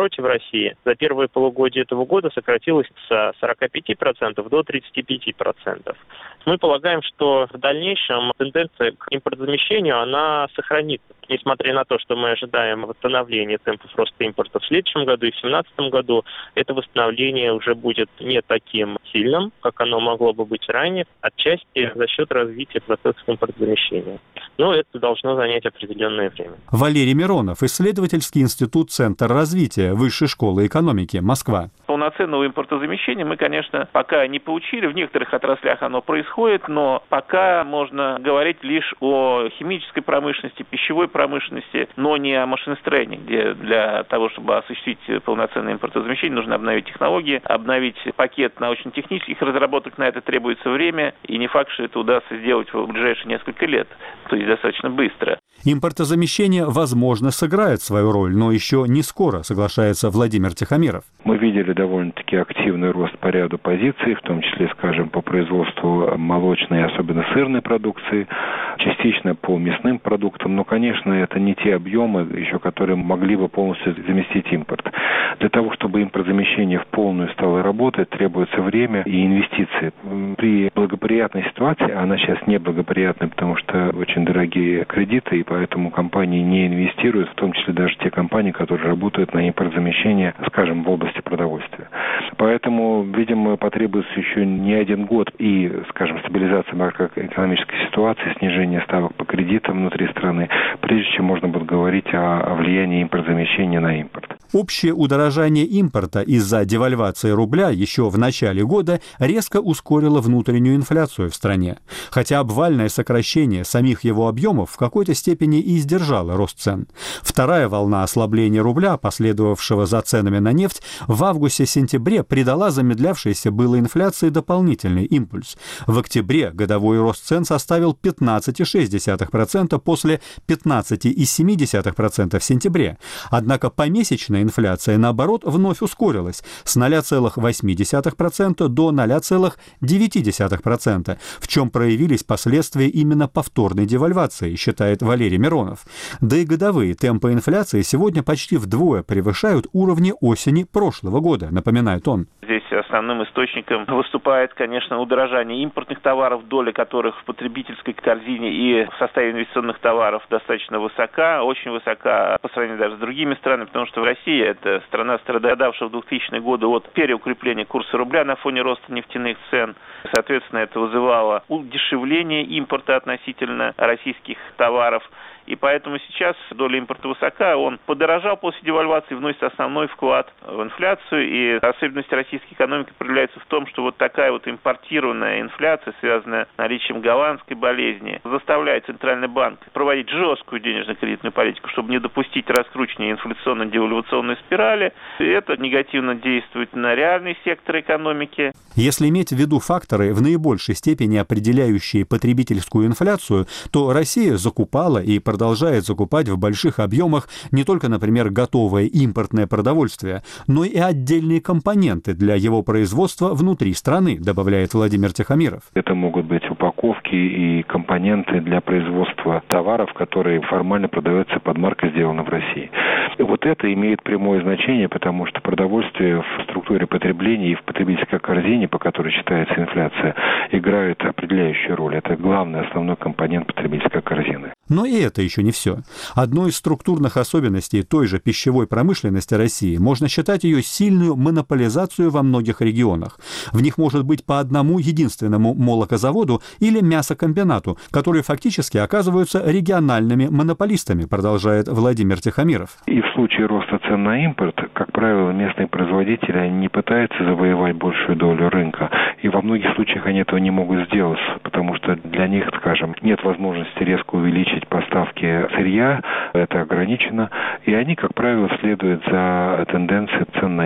России за первое полугодие этого года сократилось с сорока пяти процентов до тридцати пяти процентов. Мы полагаем, что в дальнейшем тенденция к импортозамещению, она сохранится. Несмотря на то, что мы ожидаем восстановления темпов роста импорта в следующем году и в две тысячи семнадцатом году, это восстановление уже будет не таким сильным, как оно могло бы быть ранее, отчасти за счет развития процессов импортозамещения. Но это должно занять определенное время. Валерий Миронов, исследовательский институт «Центр развития» Высшей школы экономики, Москва. Полноценного импортозамещения мы, конечно, пока не получили. В некоторых отраслях оно происходит, но пока можно говорить лишь о химической промышленности, пищевой промышленности, но не о машиностроении, где для того, чтобы осуществить полноценное импортозамещение, нужно обновить технологии, обновить пакет научно-технических разработок. На это требуется время, и не факт, что это удастся сделать в ближайшие несколько лет, то есть достаточно быстро. Импортозамещение, возможно, сыграет свою роль, но еще не скоро, соглашается Владимир Тихомиров. Мы видели довольно-таки активный рост по ряду позиций, в том числе, скажем, по производству молочной, особенно сырной продукции, частично по мясным продуктам, но, конечно, это не те объемы, еще которые могли бы полностью заместить импорт. Для того, чтобы импортозамещение в полную стало работать, требуется время и инвестиции. При благоприятной ситуации, она сейчас неблагоприятная, потому что очень дорогие кредиты, и поэтому компании не инвестируют, в том числе даже те компании, которые работают на импортозамещение, скажем, в области продовольствия. Поэтому, видимо, потребуется еще не один год и, скажем, стабилизация макроэкономической ситуации, снижение ставок по кредитам внутри страны, прежде чем можно будет говорить о, о влиянии импортозамещения на импорт. Общее удорожание импорта из-за девальвации рубля еще в начале года резко ускорило внутреннюю инфляцию в стране. Хотя обвальное сокращение самих его объемов в какой-то степени и сдержало рост цен. Вторая волна ослабления рубля, последовавшего за ценами на нефть, в августе-сентябре придала замедлявшейся было инфляции дополнительный импульс. В октябре годовой рост цен составил пятнадцать целых шесть десятых процента после пятнадцать целых семь десятых процента в сентябре. Однако помесячная инфляция, наоборот, вновь ускорилась с ноль целых восемь десятых процента до ноль целых девять десятых процента, в чем проявились последствия именно повторной девальвации, считает Валерий Миронов. Да и годовые темпы инфляции сегодня почти вдвое превышают уровни осени прошлого года, напоминает он. Здесь основным источником выступает, конечно, удорожание импортных товаров, доля которых в потребительской корзине и в составе инвестиционных товаров достаточно высока, очень высока по сравнению даже с другими странами, потому что в России это страна, страдавшая в двухтысячные годы от переукрепления курса рубля на фоне роста нефтяных цен. Соответственно, это вызывало удешевление импорта относительно российских товаров. И поэтому сейчас доля импорта высока, он подорожал после девальвации, вносит основной вклад в инфляцию, и особенность российской экономики проявляется в том, что вот такая вот импортированная инфляция, связанная с наличием голландской болезни, заставляет Центральный банк проводить жесткую денежно-кредитную политику, чтобы не допустить раскручивания инфляционно-девальвационной спирали. И это негативно действует на реальный сектор экономики. Если иметь в виду факторы, в наибольшей степени определяющие потребительскую инфляцию, то Россия закупала и продолжает закупать в больших объемах не только, например, готовое импортное продовольствие, но и отдельные компоненты для его производства внутри страны, добавляет Владимир Тихомиров. Это могут быть упаковки и компоненты для производства товаров, которые формально продаются под маркой «Сделано в России». И вот это имеет прямое значение, потому что продовольствие в структуре потребления и в потребительской корзине, по которой считается инфляция, играет определяющую роль. Это главный основной компонент потребительской корзины. Но и это еще не все. Одной из структурных особенностей той же пищевой промышленности России можно считать ее сильную монополизацию во многих регионах. В них может быть по одному единственному молокозаводу или мясокомбинату, которые фактически оказываются региональными монополистами, продолжает Владимир Тихомиров. И в случае роста цен на импорт, как правило, местные производители они не пытаются завоевать большую долю рынка. И во многих случаях они этого не могут сделать, потому что для них, скажем, нет возможности резко увеличить поставки сырья, это ограничено, и они, как правило, следуют за тенденцией цен на импорт.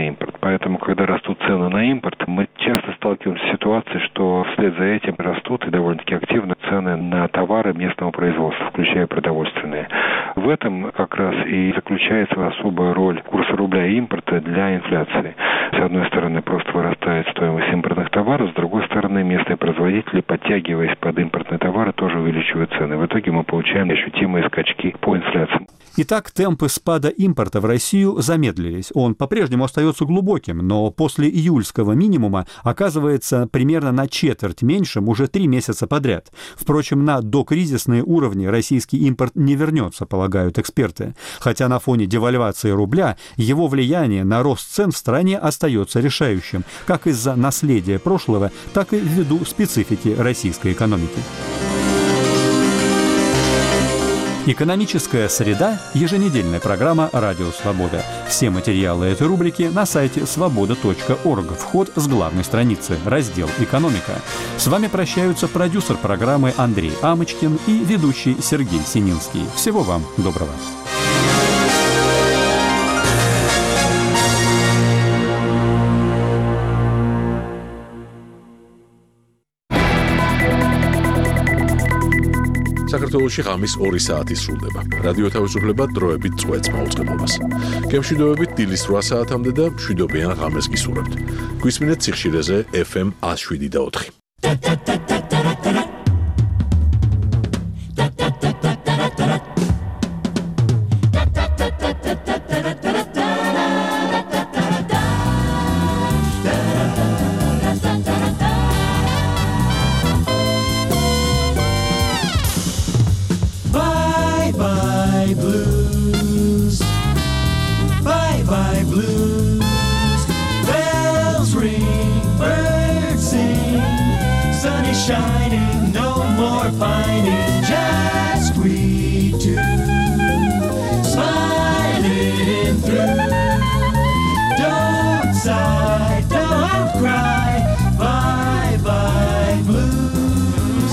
Поэтому, когда растут цены на импорт, мы часто сталкиваемся с ситуацией, что вслед за этим растут и довольно-таки активно цены на товары местного производства, включая продовольственные. В этом как раз и заключается особая роль курса рубля и импорта для инфляции. С одной стороны, просто вырастает стоимость импортных товаров, с другой стороны, местные производители, подтягиваясь под импортные товары, тоже увеличивают цены. В итоге мы получаем ощутимые скачки по инфляции. Итак, темпы спада импорта в Россию замедлились. Он по-прежнему остается глубоким, но после июльского минимума оказывается примерно на четверть меньшим уже три месяца подряд. Впрочем, на докризисные уровни российский импорт не вернется, полагают эксперты. Хотя на фоне девальвации рубля его влияние на рост цен в стране остается решающим, как из-за наследия прошлого, так и ввиду специфики российской экономики. «Экономическая среда» – еженедельная программа «Радио Свобода». Все материалы этой рубрики на сайте свобода точка орг. Вход с главной страницы, раздел «Экономика». С вами прощаются продюсер программы Андрей Амочкин и ведущий Сергей Сининский. Всего вам доброго. საქართველოში ღამის ორი საათი სრულდება. რადიო თავისუფლება დროებით წვეთს მაუწყებლობას. გემშვიდობებით დილის რვა საათამდე და მშვიდობიან ღამეს გისურვებთ. გვისმინეთ სიხშირეზე ეფ ემ one oh seven და four. Shining, no more pining, just we two, smiling through. Don't sigh, don't cry, bye bye blues.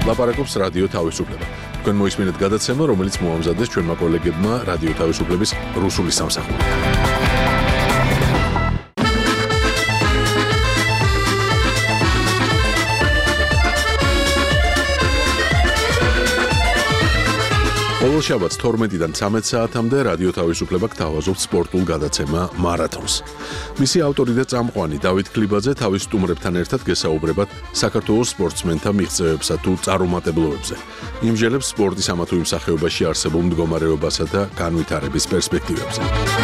ლაპარაკობს რადიო თავისუფლება. თქვენ მოისმინეთ გადაცემა, რომელიც მოამზადეს ჩვენმა კოლეგებმა რადიო თავისუფლების რუსული სამსახური. ყოველ შაბათს თორმეტიდან ცამეტ საათამდე რადიო თავისუფლება გთავაზობთ სპორტულ გადაცემა მარათონს. მისი ავტორი და წამყვანი დავით ქლიბაძე თავის სტუმრებთან ერთად გესაუბრებათ საქართველოს სპორტსმენთა მიღწევებსა თუ წარუმატებლობებზე. იმჟელებს სპორტის ამა თუ იმ სახეობაში არსებულ მდგომარეობასა და განვითარების პერსპექტივებზე.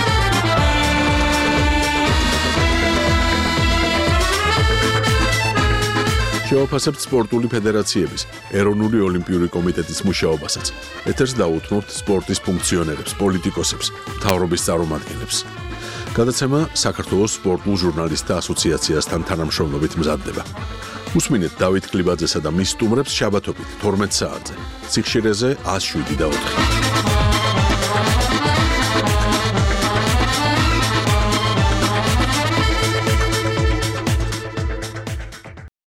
შევაფასებთ სპორტული ფედერაციების, ეროვნული ოლიმპიური კომიტეტის მუშაობასაც. ეთერს დაუთმობთ სპორტის ფუნქციონერებს, პოლიტიკოსებს, მთავრობის წარმომადგენლებს. გადაცემა საქართველოს სპორტულ ჟურნალისტთა ასოციაციასთან თანამშრომლობით მზადდება. უსმინეთ დავით ქლიბაძესა და მის სტუმრებს შაბათობით თორმეტ საათზე. სიხშირეზე ათს შვიდი და ოთხი.